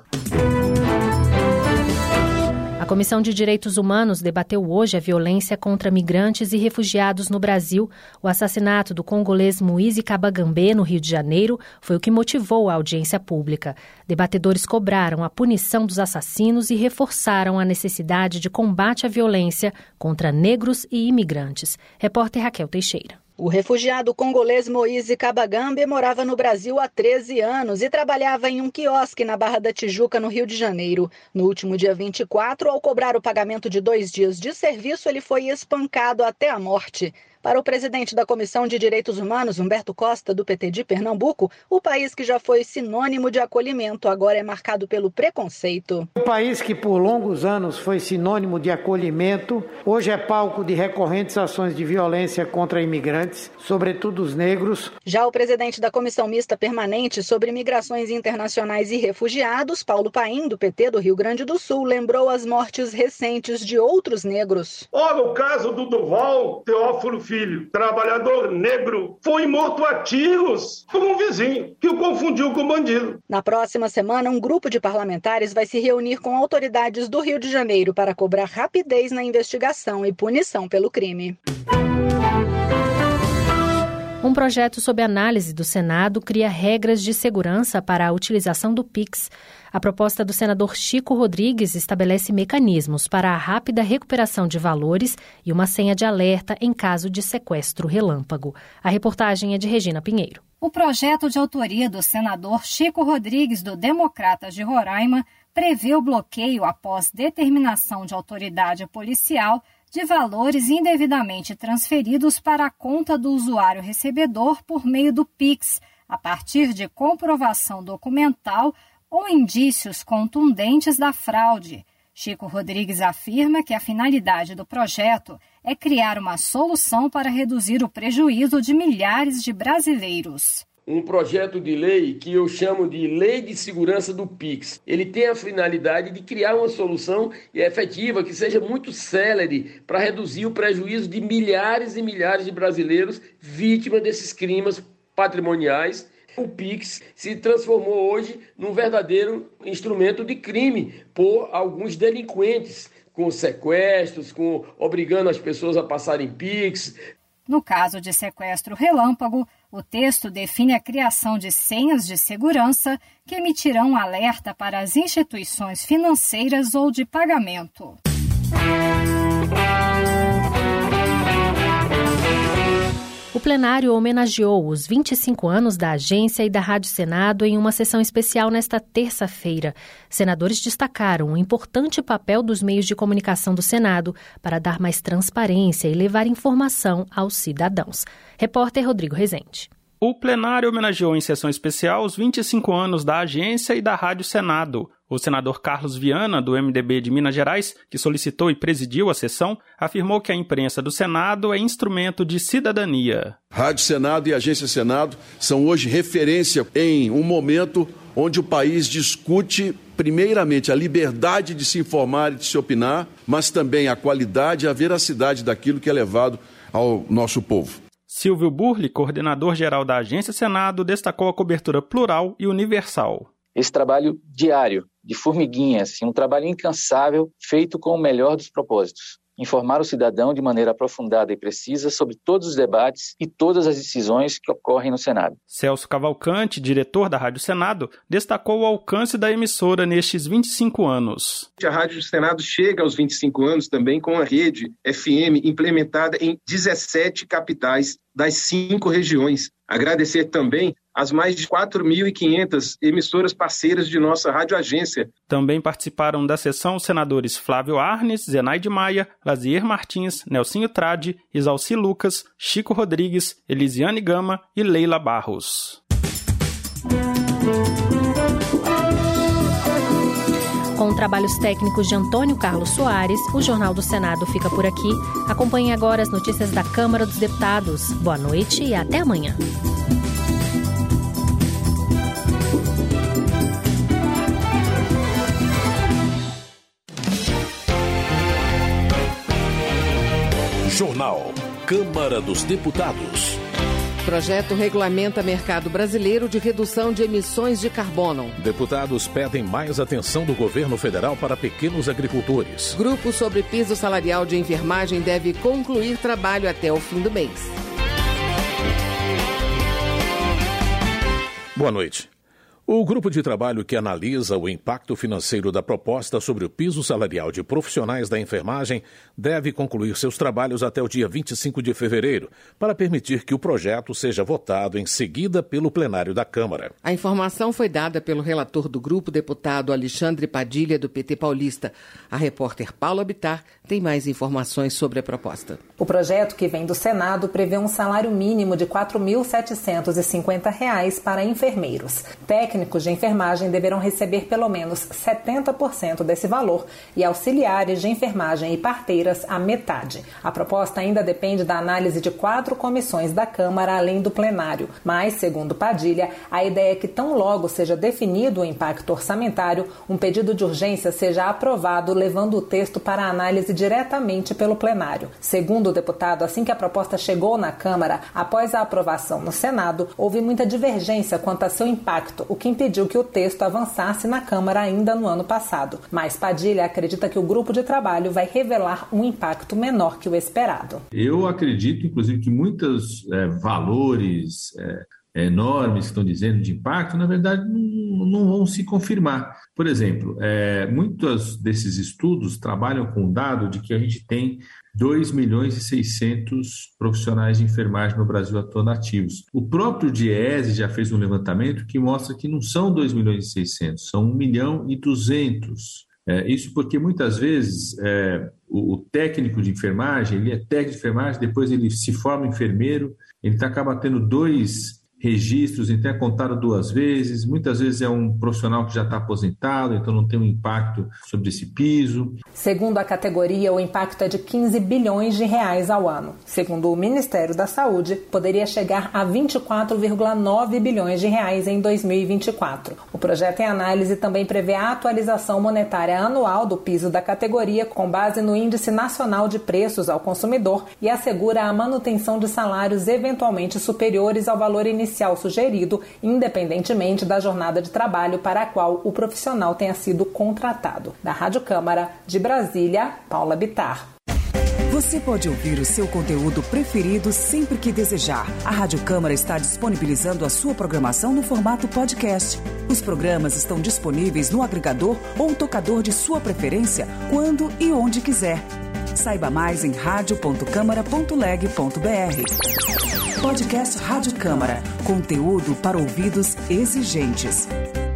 A Comissão de Direitos Humanos debateu hoje a violência contra migrantes e refugiados no Brasil. O assassinato do congolês Moise Kabagambe, no Rio de Janeiro, foi o que motivou a audiência pública. Debatedores cobraram a punição dos assassinos e reforçaram a necessidade de combate à violência contra negros e imigrantes. Repórter Raquel Teixeira. O refugiado congolês Moise Kabagambe morava no Brasil há treze anos e trabalhava em um quiosque na Barra da Tijuca, no Rio de Janeiro. No último dia vinte e quatro, ao cobrar o pagamento de dois dias de serviço, ele foi espancado até a morte. Para o presidente da Comissão de Direitos Humanos, Humberto Costa, do P T de Pernambuco, o país que já foi sinônimo de acolhimento agora é marcado pelo preconceito. O país que por longos anos foi sinônimo de acolhimento, hoje é palco de recorrentes ações de violência contra imigrantes, sobretudo os negros. Já o presidente da Comissão Mista Permanente sobre Migrações Internacionais e Refugiados, Paulo Paim, do P T do Rio Grande do Sul, lembrou as mortes recentes de outros negros. Olha o caso do Durval Teófilo Filho. Filho, trabalhador negro, foi morto a tiros por um vizinho que o confundiu com bandido. Na próxima semana, um grupo de parlamentares vai se reunir com autoridades do Rio de Janeiro para cobrar rapidez na investigação e punição pelo crime. Um projeto sob análise do Senado cria regras de segurança para a utilização do Pix. A proposta do senador Chico Rodrigues estabelece mecanismos para a rápida recuperação de valores e uma senha de alerta em caso de sequestro relâmpago. A reportagem é de Regina Pinheiro. O projeto de autoria do senador Chico Rodrigues, do Democratas de Roraima, prevê o bloqueio após determinação de autoridade policial de valores indevidamente transferidos para a conta do usuário recebedor por meio do Pix, a partir de comprovação documental ou indícios contundentes da fraude. Chico Rodrigues afirma que a finalidade do projeto é criar uma solução para reduzir o prejuízo de milhares de brasileiros. Um projeto de lei que eu chamo de Lei de Segurança do Pix. Ele tem a finalidade de criar uma solução efetiva que seja muito célere para reduzir o prejuízo de milhares e milhares de brasileiros vítimas desses crimes patrimoniais. O Pix se transformou hoje num verdadeiro instrumento de crime por alguns delinquentes, com sequestros, com obrigando as pessoas a passarem Pix. No caso de sequestro relâmpago, o texto define a criação de senhas de segurança que emitirão um alerta para as instituições financeiras ou de pagamento. O plenário homenageou os vinte e cinco anos da agência e da Rádio Senado em uma sessão especial nesta terça-feira. Senadores destacaram o importante papel dos meios de comunicação do Senado para dar mais transparência e levar informação aos cidadãos. Repórter Rodrigo Rezende. O plenário homenageou em sessão especial os vinte e cinco anos da agência e da Rádio Senado. O senador Carlos Viana, do M D B de Minas Gerais, que solicitou e presidiu a sessão, afirmou que a imprensa do Senado é instrumento de cidadania. Rádio Senado e Agência Senado são hoje referência em um momento onde o país discute, primeiramente, a liberdade de se informar e de se opinar, mas também a qualidade e a veracidade daquilo que é levado ao nosso povo. Silvio Burli, coordenador-geral da Agência Senado, destacou a cobertura plural e universal. Esse trabalho diário, de formiguinha, assim, um trabalho incansável, feito com o melhor dos propósitos. Informar o cidadão de maneira aprofundada e precisa sobre todos os debates e todas as decisões que ocorrem no Senado. Celso Cavalcante, diretor da Rádio Senado, destacou o alcance da emissora nestes vinte e cinco anos. A Rádio Senado chega aos vinte e cinco anos também com a rede F M implementada em dezessete capitais das cinco regiões. Agradecer também as mais de quatro mil e quinhentas emissoras parceiras de nossa Rádio Agência. Também participaram da sessão os senadores Flávio Arnes, Zenaide Maia, Lazier Martins, Nelsinho Trade, Isalci Lucas, Chico Rodrigues, Elisiane Gama e Leila Barros. Com trabalhos técnicos de Antônio Carlos Soares, o Jornal do Senado fica por aqui. Acompanhe agora as notícias da Câmara dos Deputados. Boa noite e até amanhã. Jornal Câmara dos Deputados. O projeto regulamenta mercado brasileiro de redução de emissões de carbono. Deputados pedem mais atenção do governo federal para pequenos agricultores. Grupo sobre piso salarial de enfermagem deve concluir trabalho até o fim do mês. Boa noite. O grupo de trabalho que analisa o impacto financeiro da proposta sobre o piso salarial de profissionais da enfermagem deve concluir seus trabalhos até o dia vinte e cinco de fevereiro, para permitir que o projeto seja votado em seguida pelo plenário da Câmara. A informação foi dada pelo relator do grupo, deputado Alexandre Padilha, do P T paulista. A repórter Paula Bittar tem mais informações sobre a proposta. O projeto, que vem do Senado, prevê um salário mínimo de quatro mil setecentos e cinquenta reais para enfermeiros. Técnicos Técnicos de enfermagem deverão receber pelo menos setenta por cento desse valor e auxiliares de enfermagem e parteiras a metade. A proposta ainda depende da análise de quatro comissões da Câmara, além do plenário. Mas, segundo Padilha, a ideia é que tão logo seja definido o impacto orçamentário, um pedido de urgência seja aprovado, levando o texto para análise diretamente pelo plenário. Segundo o deputado, assim que a proposta chegou na Câmara, após a aprovação no Senado, houve muita divergência quanto a seu impacto, o que impediu que o texto avançasse na Câmara ainda no ano passado. Mas Padilha acredita que o grupo de trabalho vai revelar um impacto menor que o esperado. Eu acredito, inclusive, que muitos é, valores é, enormes que estão dizendo de impacto, na verdade, não, não vão se confirmar. Por exemplo, é, muitos desses estudos trabalham com o dado de que a gente tem dois milhões e seiscentos profissionais de enfermagem no Brasil atuando ativos. O próprio DIEESE já fez um levantamento que mostra que não são dois milhões e seiscentos, são um milhão e duzentos. É, isso porque muitas vezes é, o, o técnico de enfermagem, ele é técnico de enfermagem, depois ele se forma enfermeiro, ele tá, acaba tendo dois registros, então é contado duas vezes, muitas vezes é um profissional que já está aposentado, então não tem um impacto sobre esse piso. Segundo a categoria, o impacto é de quinze bilhões de reais ao ano. Segundo o Ministério da Saúde, poderia chegar a vinte e quatro vírgula nove bilhões de reais em dois mil e vinte e quatro. O projeto em análise também prevê a atualização monetária anual do piso da categoria com base no Índice Nacional de Preços ao Consumidor e assegura a manutenção de salários eventualmente superiores ao valor inicial inicial sugerido, independentemente da jornada de trabalho para a qual o profissional tenha sido contratado. Da Rádio Câmara, de Brasília, Paula Bittar. Você pode ouvir o seu conteúdo preferido sempre que desejar. A Rádio Câmara está disponibilizando a sua programação no formato podcast. Os programas estão disponíveis no agregador ou tocador de sua preferência, quando e onde quiser. Saiba mais em rádio ponto câmara ponto leg ponto br. Podcast Rádio Câmara. Conteúdo para ouvidos exigentes.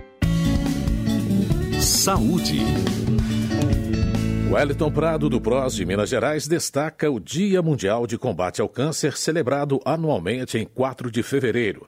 Saúde. Wellington Prado, do P R O S de Minas Gerais, destaca o Dia Mundial de Combate ao Câncer, celebrado anualmente em quatro de fevereiro.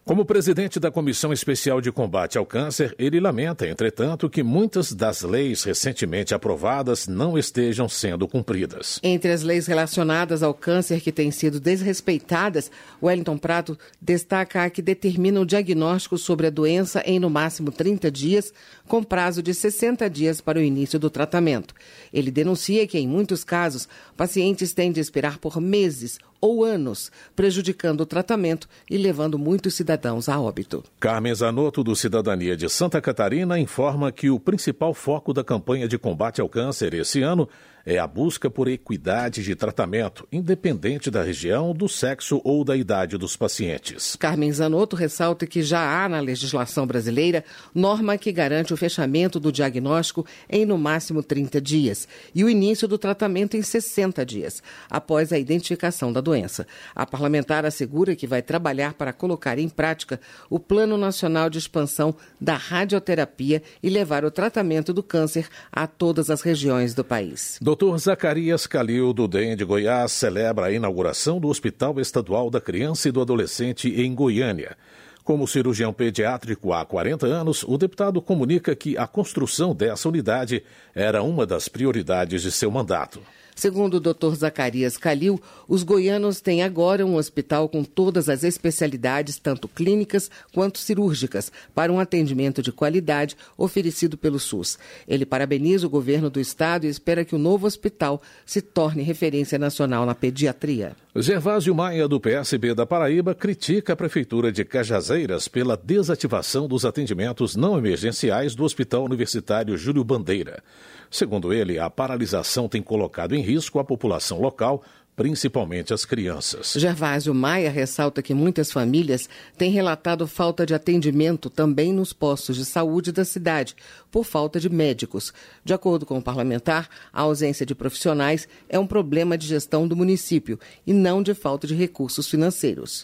Como presidente da Comissão Especial de Combate ao Câncer, ele lamenta, entretanto, que muitas das leis recentemente aprovadas não estejam sendo cumpridas. Entre as leis relacionadas ao câncer que têm sido desrespeitadas, Wellington Prato destaca a que determina o diagnóstico sobre a doença em no máximo trinta dias, com prazo de sessenta dias para o início do tratamento. Ele denuncia que, em muitos casos, pacientes têm de esperar por meses ou anos, prejudicando o tratamento e levando muitos cidadãos a óbito. Carmen Zanotto, do Cidadania de Santa Catarina, informa que o principal foco da campanha de combate ao câncer esse ano é a busca por equidade de tratamento, independente da região, do sexo ou da idade dos pacientes. Carmen Zanotto ressalta que já há na legislação brasileira norma que garante o fechamento do diagnóstico em no máximo trinta dias e o início do tratamento em sessenta dias, após a identificação da doença. A parlamentar assegura que vai trabalhar para colocar em prática o Plano Nacional de Expansão da Radioterapia e levar o tratamento do câncer a todas as regiões do país. doutor Zacarias Calil, do D E M de Goiás, celebra a inauguração do Hospital Estadual da Criança e do Adolescente em Goiânia. Como cirurgião pediátrico há quarenta anos, o deputado comunica que a construção dessa unidade era uma das prioridades de seu mandato. Segundo o doutor Zacarias Calil, os goianos têm agora um hospital com todas as especialidades, tanto clínicas quanto cirúrgicas, para um atendimento de qualidade oferecido pelo SUS. Ele parabeniza o governo do estado e espera que o novo hospital se torne referência nacional na pediatria. Gervásio Maia, do P S B da Paraíba, critica a Prefeitura de Cajazeiras pela desativação dos atendimentos não emergenciais do Hospital Universitário Júlio Bandeira. Segundo ele, a paralisação tem colocado em risco a população local, principalmente as crianças. Gervásio Maia ressalta que muitas famílias têm relatado falta de atendimento também nos postos de saúde da cidade, por falta de médicos. De acordo com o parlamentar, a ausência de profissionais é um problema de gestão do município e não de falta de recursos financeiros.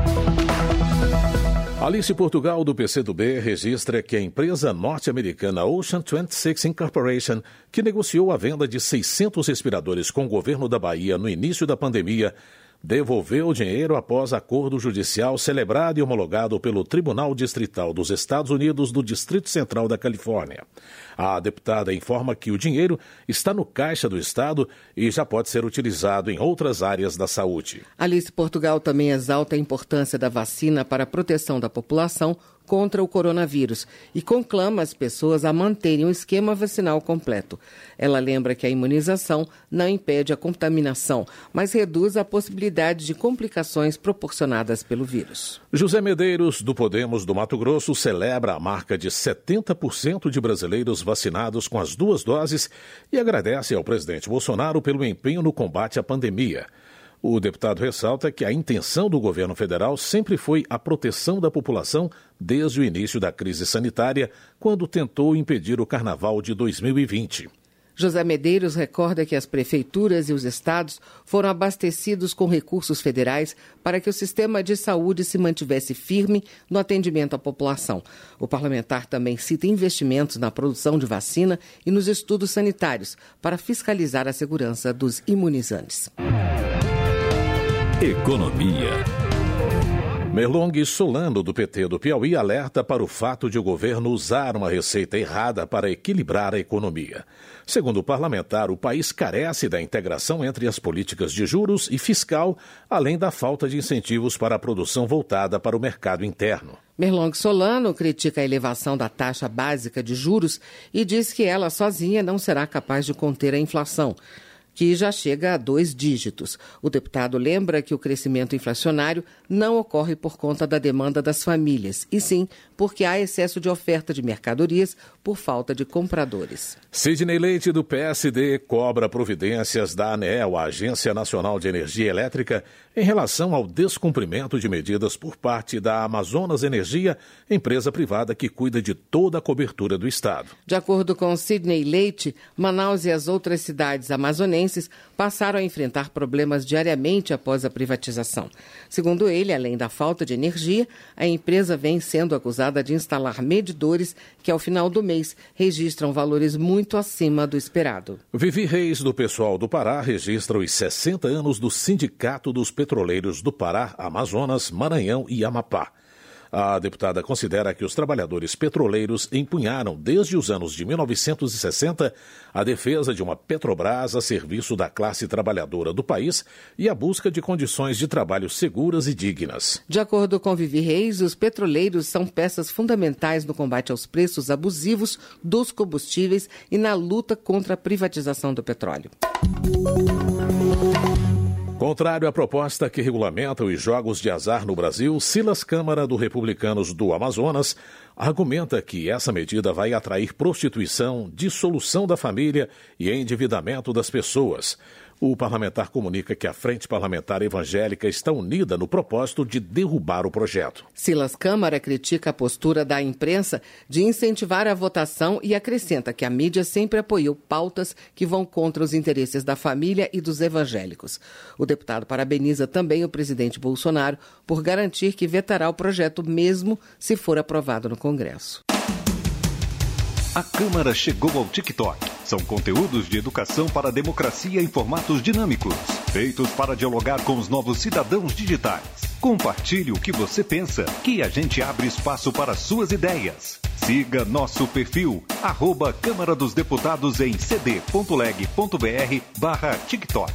Alice Portugal, do P C do B, registra que a empresa norte-americana Ocean vinte e seis Incorporation, que negociou a venda de seiscentos respiradores com o governo da Bahia no início da pandemia, devolveu o dinheiro após acordo judicial celebrado e homologado pelo Tribunal Distrital dos Estados Unidos do Distrito Central da Califórnia. A deputada informa que o dinheiro está no caixa do Estado e já pode ser utilizado em outras áreas da saúde. Alice Portugal também exalta a importância da vacina para a proteção da população contra o coronavírus e conclama as pessoas a manterem o esquema vacinal completo. Ela lembra que a imunização não impede a contaminação, mas reduz a possibilidade de complicações proporcionadas pelo vírus. José Medeiros, do Podemos do Mato Grosso, celebra a marca de setenta por cento de brasileiros vacinados com as duas doses e agradece ao presidente Bolsonaro pelo empenho no combate à pandemia. O deputado ressalta que a intenção do governo federal sempre foi a proteção da população desde o início da crise sanitária, quando tentou impedir o carnaval de dois mil e vinte. José Medeiros recorda que as prefeituras e os estados foram abastecidos com recursos federais para que o sistema de saúde se mantivesse firme no atendimento à população. O parlamentar também cita investimentos na produção de vacina e nos estudos sanitários para fiscalizar a segurança dos imunizantes. Economia. Merlong Solano, do P T do Piauí, alerta para o fato de o governo usar uma receita errada para equilibrar a economia. Segundo o parlamentar, o país carece da integração entre as políticas de juros e fiscal, além da falta de incentivos para a produção voltada para o mercado interno. Merlong Solano critica a elevação da taxa básica de juros e diz que ela sozinha não será capaz de conter a inflação, que já chega a dois dígitos. O deputado lembra que o crescimento inflacionário não ocorre por conta da demanda das famílias, e sim porque há excesso de oferta de mercadorias por falta de compradores. Sidney Leite, do P S D, cobra providências da ANEEL, a Agência Nacional de Energia Elétrica, em relação ao descumprimento de medidas por parte da Amazonas Energia, empresa privada que cuida de toda a cobertura do estado. De acordo com Sidney Leite, Manaus e as outras cidades amazonenses passaram a enfrentar problemas diariamente após a privatização. Segundo ele, além da falta de energia, a empresa vem sendo acusada de instalar medidores que, ao final do mês, registram valores muito acima do esperado. Vivi Reis, do Pessoal do Pará, registra os sessenta anos do Sindicato dos Petroleiros do Pará, Amazonas, Maranhão e Amapá. A deputada considera que os trabalhadores petroleiros empunharam desde os anos de mil novecentos e sessenta a defesa de uma Petrobras a serviço da classe trabalhadora do país e a busca de condições de trabalho seguras e dignas. De acordo com Vivi Reis, os petroleiros são peças fundamentais no combate aos preços abusivos dos combustíveis e na luta contra a privatização do petróleo. Contrário à proposta que regulamenta os jogos de azar no Brasil, Silas Câmara, do Republicanos do Amazonas, argumenta que essa medida vai atrair prostituição, dissolução da família e endividamento das pessoas. O parlamentar comunica que a Frente Parlamentar Evangélica está unida no propósito de derrubar o projeto. Silas Câmara critica a postura da imprensa de incentivar a votação e acrescenta que a mídia sempre apoiou pautas que vão contra os interesses da família e dos evangélicos. O deputado parabeniza também o presidente Bolsonaro por garantir que vetará o projeto mesmo se for aprovado no Congresso. A Câmara chegou ao TikTok. São conteúdos de educação para a democracia em formatos dinâmicos, feitos para dialogar com os novos cidadãos digitais. Compartilhe o que você pensa, que a gente abre espaço para suas ideias. Siga nosso perfil, arroba Câmara dos Deputados em cd.leg.br barra TikTok.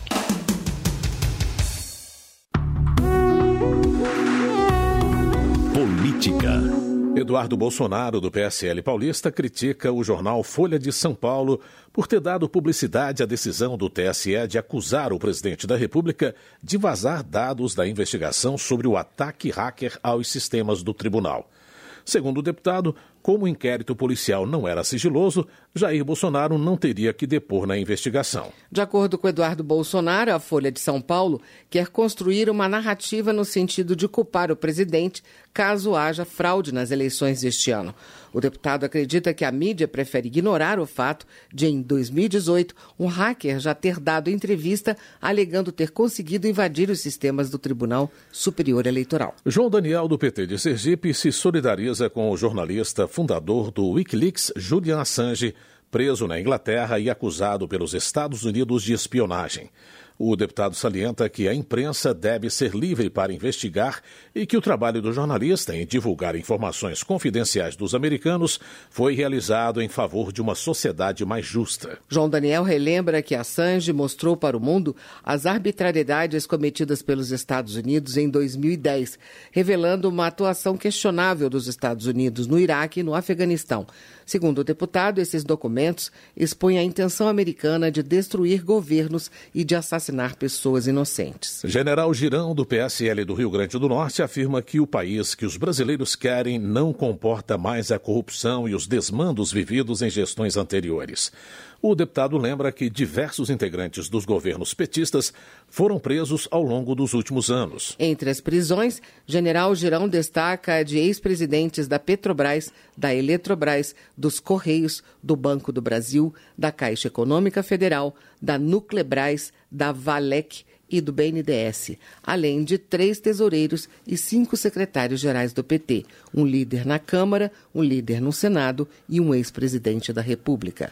Política. Eduardo Bolsonaro, do P S L paulista, critica o jornal Folha de São Paulo por ter dado publicidade à decisão do T S E de acusar o presidente da República de vazar dados da investigação sobre o ataque hacker aos sistemas do tribunal. Segundo o deputado, como o inquérito policial não era sigiloso, Jair Bolsonaro não teria que depor na investigação. De acordo com Eduardo Bolsonaro, a Folha de São Paulo quer construir uma narrativa no sentido de culpar o presidente caso haja fraude nas eleições deste ano. O deputado acredita que a mídia prefere ignorar o fato de, em dois mil e dezoito, um hacker já ter dado entrevista alegando ter conseguido invadir os sistemas do Tribunal Superior Eleitoral. João Daniel, do P T de Sergipe, se solidariza com o jornalista fundador do Wikileaks, Julian Assange, preso na Inglaterra e acusado pelos Estados Unidos de espionagem. O deputado salienta que a imprensa deve ser livre para investigar e que o trabalho do jornalista em divulgar informações confidenciais dos americanos foi realizado em favor de uma sociedade mais justa. João Daniel relembra que Assange mostrou para o mundo as arbitrariedades cometidas pelos Estados Unidos em dois mil e dez, revelando uma atuação questionável dos Estados Unidos no Iraque e no Afeganistão. Segundo o deputado, esses documentos expõem a intenção americana de destruir governos e de assassinar pessoas inocentes. General Girão, do P S L do Rio Grande do Norte, afirma que o país que os brasileiros querem não comporta mais a corrupção e os desmandos vividos em gestões anteriores. O deputado lembra que diversos integrantes dos governos petistas foram presos ao longo dos últimos anos. Entre as prisões, General Girão destaca a de ex-presidentes da Petrobras, da Eletrobras, dos Correios, do Banco do Brasil, da Caixa Econômica Federal, da Nuclebras, da Valec e do B N D E S, além de três tesoureiros e cinco secretários-gerais do P T, um líder na Câmara, um líder no Senado e um ex-presidente da República.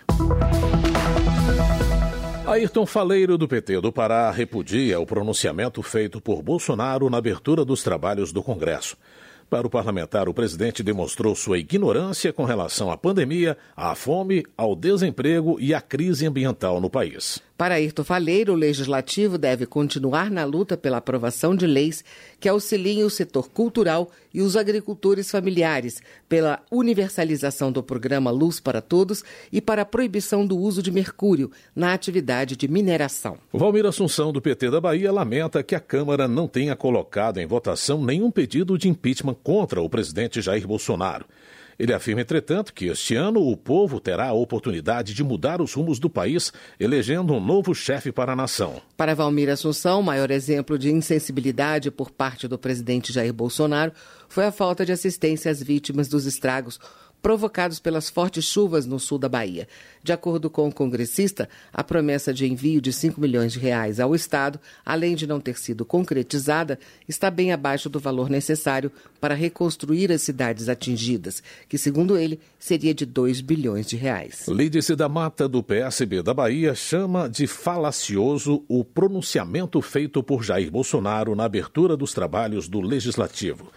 Ayrton Faleiro, do P T do Pará, repudia o pronunciamento feito por Bolsonaro na abertura dos trabalhos do Congresso. Para o parlamentar, o presidente demonstrou sua ignorância com relação à pandemia, à fome, ao desemprego e à crise ambiental no país. Para Ayrton Faleiro, o Legislativo deve continuar na luta pela aprovação de leis que auxiliem o setor cultural e os agricultores familiares, pela universalização do programa Luz para Todos e para a proibição do uso de mercúrio na atividade de mineração. Valmir Assunção, do P T da Bahia, lamenta que a Câmara não tenha colocado em votação nenhum pedido de impeachment contra o presidente Jair Bolsonaro. Ele afirma, entretanto, que este ano o povo terá a oportunidade de mudar os rumos do país, elegendo um novo chefe para a nação. Para Valmir Assunção, o maior exemplo de insensibilidade por parte do presidente Jair Bolsonaro foi a falta de assistência às vítimas dos estragos provocados pelas fortes chuvas no sul da Bahia. De acordo com o congressista, a promessa de envio de cinco milhões de reais ao Estado, além de não ter sido concretizada, está bem abaixo do valor necessário para reconstruir as cidades atingidas, que, segundo ele, seria de dois bilhões de reais. Lídice da Mata, do P S B da Bahia, chama de falacioso o pronunciamento feito por Jair Bolsonaro na abertura dos trabalhos do Legislativo.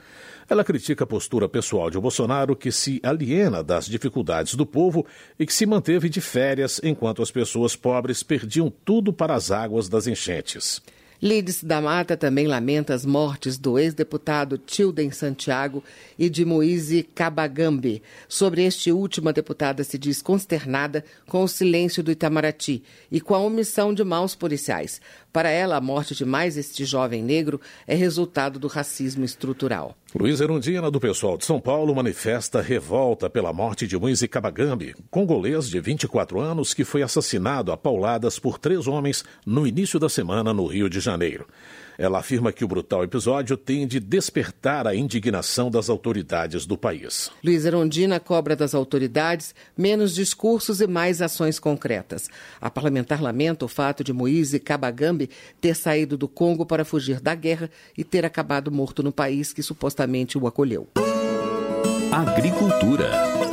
Ela critica a postura pessoal de Bolsonaro, que se aliena das dificuldades do povo e que se manteve de férias enquanto as pessoas pobres perdiam tudo para as águas das enchentes. Lídice da Mata também lamenta as mortes do ex-deputado Tilden Santiago e de Moise Kabagambe. Sobre este último, a deputada se diz consternada com o silêncio do Itamaraty e com a omissão de maus policiais. Para ela, a morte de mais este jovem negro é resultado do racismo estrutural. Luiz Erundina, do Pessoal de São Paulo, manifesta revolta pela morte de Moise Kabagambe, congolês de vinte e quatro anos que foi assassinado a pauladas por três homens no início da semana no Rio de Janeiro. Ela afirma que o brutal episódio tem de despertar a indignação das autoridades do país. Luiz Erundina cobra das autoridades menos discursos e mais ações concretas. A parlamentar lamenta o fato de Moise Kabagambe ter saído do Congo para fugir da guerra e ter acabado morto no país que supostamente o acolheu. Agricultura.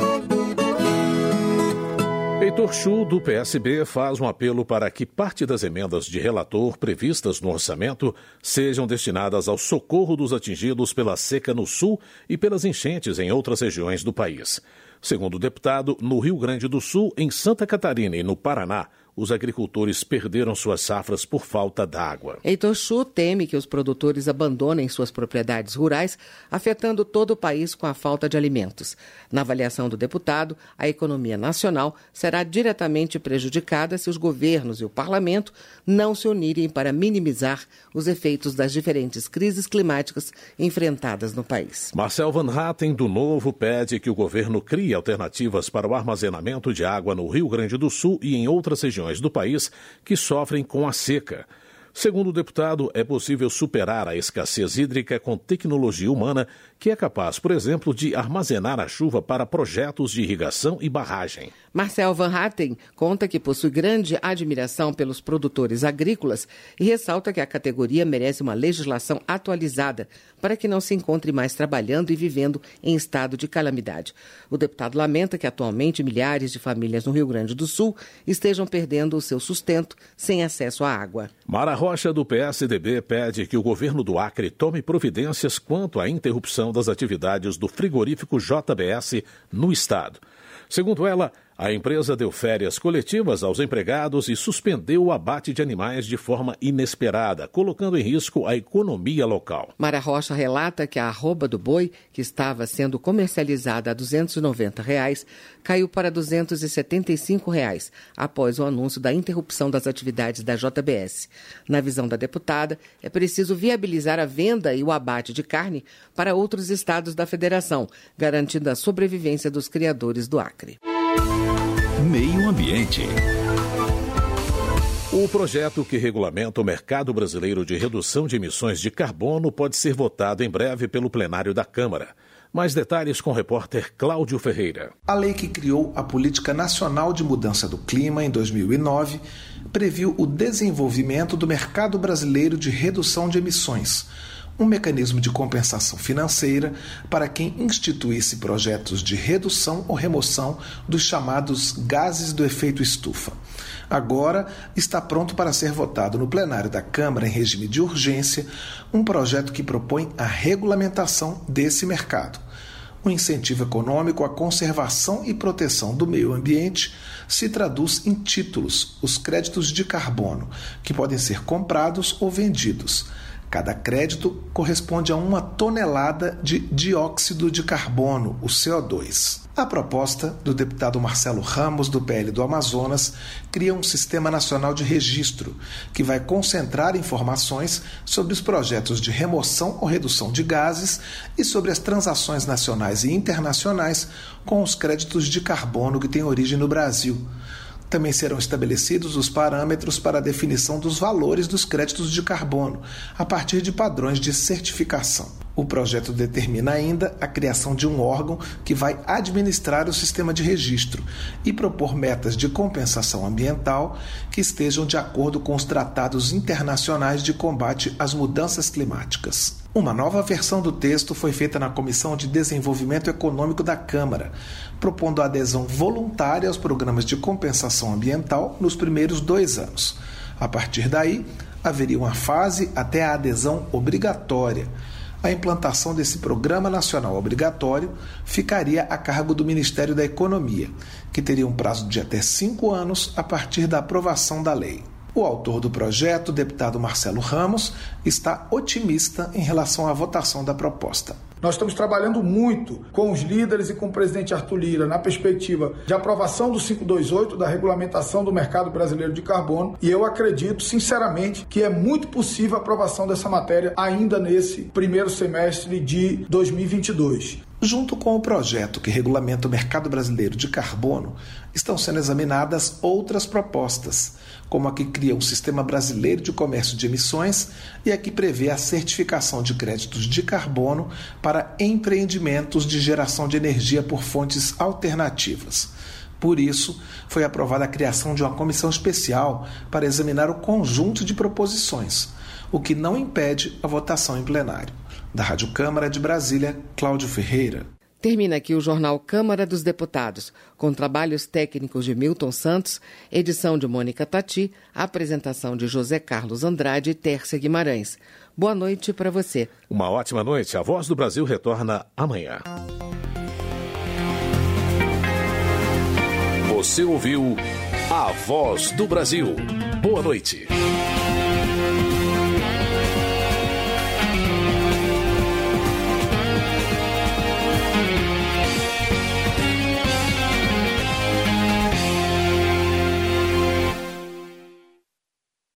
Heitor Chu, do P S B, faz um apelo para que parte das emendas de relator previstas no orçamento sejam destinadas ao socorro dos atingidos pela seca no sul e pelas enchentes em outras regiões do país. Segundo o deputado, no Rio Grande do Sul, em Santa Catarina e no Paraná, os agricultores perderam suas safras por falta d'água. Heitor Chu teme que os produtores abandonem suas propriedades rurais, afetando todo o país com a falta de alimentos. Na avaliação do deputado, a economia nacional será diretamente prejudicada se os governos e o parlamento não se unirem para minimizar os efeitos das diferentes crises climáticas enfrentadas no país. Marcel Van Hatten, do Novo, pede que o governo crie alternativas para o armazenamento de água no Rio Grande do Sul e em outras regiões do país que sofrem com a seca. Segundo o deputado, é possível superar a escassez hídrica com tecnologia humana que é capaz, por exemplo, de armazenar a chuva para projetos de irrigação e barragem. Marcel Van Hatten conta que possui grande admiração pelos produtores agrícolas e ressalta que a categoria merece uma legislação atualizada para que não se encontre mais trabalhando e vivendo em estado de calamidade. O deputado lamenta que atualmente milhares de famílias no Rio Grande do Sul estejam perdendo o seu sustento sem acesso à água. Mara Rocha, do P S D B, pede que o governo do Acre tome providências quanto à interrupção das atividades do frigorífico J B S no estado. Segundo ela, a empresa deu férias coletivas aos empregados e suspendeu o abate de animais de forma inesperada, colocando em risco a economia local. Mara Rocha relata que a arroba do boi, que estava sendo comercializada a duzentos e noventa reais, caiu para duzentos e setenta e cinco reais, após o anúncio da interrupção das atividades da J B S. Na visão da deputada, é preciso viabilizar a venda e o abate de carne para outros estados da federação, garantindo a sobrevivência dos criadores do Acre. Meio Ambiente. O projeto que regulamenta o mercado brasileiro de redução de emissões de carbono pode ser votado em breve pelo plenário da Câmara. Mais detalhes com o repórter Cláudio Ferreira. A lei que criou a Política Nacional de Mudança do Clima em dois mil e nove previu o desenvolvimento do mercado brasileiro de redução de emissões, um mecanismo de compensação financeira para quem instituísse projetos de redução ou remoção dos chamados gases do efeito estufa. Agora está pronto para ser votado no plenário da Câmara em regime de urgência um projeto que propõe a regulamentação desse mercado. O incentivo econômico à conservação e proteção do meio ambiente se traduz em títulos, os créditos de carbono, que podem ser comprados ou vendidos. Cada crédito corresponde a uma tonelada de dióxido de carbono, o C O dois. A proposta do deputado Marcelo Ramos, do P L do Amazonas, cria um sistema nacional de registro que vai concentrar informações sobre os projetos de remoção ou redução de gases e sobre as transações nacionais e internacionais com os créditos de carbono que têm origem no Brasil. Também serão estabelecidos os parâmetros para a definição dos valores dos créditos de carbono, a partir de padrões de certificação. O projeto determina ainda a criação de um órgão que vai administrar o sistema de registro e propor metas de compensação ambiental que estejam de acordo com os tratados internacionais de combate às mudanças climáticas. Uma nova versão do texto foi feita na Comissão de Desenvolvimento Econômico da Câmara, propondo a adesão voluntária aos programas de compensação ambiental nos primeiros dois anos. A partir daí, haveria uma fase até a adesão obrigatória. a implantação desse Programa Nacional Obrigatório ficaria a cargo do Ministério da Economia, que teria um prazo de até cinco anos a partir da aprovação da lei. O autor do projeto, o deputado Marcelo Ramos, está otimista em relação à votação da proposta. Nós estamos trabalhando muito com os líderes e com o presidente Arthur Lira na perspectiva de aprovação do quinhentos e vinte e oito, da regulamentação do mercado brasileiro de carbono, e eu acredito, sinceramente, que é muito possível a aprovação dessa matéria ainda nesse primeiro semestre de dois mil e vinte e dois. Junto com o projeto que regulamenta o mercado brasileiro de carbono, estão sendo examinadas outras propostas, como a que cria um sistema brasileiro de comércio de emissões e a que prevê a certificação de créditos de carbono para empreendimentos de geração de energia por fontes alternativas. Por isso, foi aprovada a criação de uma comissão especial para examinar o conjunto de proposições, o que não impede a votação em plenário. Da Rádio Câmara de Brasília, Cláudio Ferreira. Termina aqui o Jornal Câmara dos Deputados, com trabalhos técnicos de Milton Santos, edição de Mônica Tati, apresentação de José Carlos Andrade e Tércia Guimarães. Boa noite para você. Uma ótima noite. A Voz do Brasil retorna amanhã. Você ouviu A Voz do Brasil. Boa noite.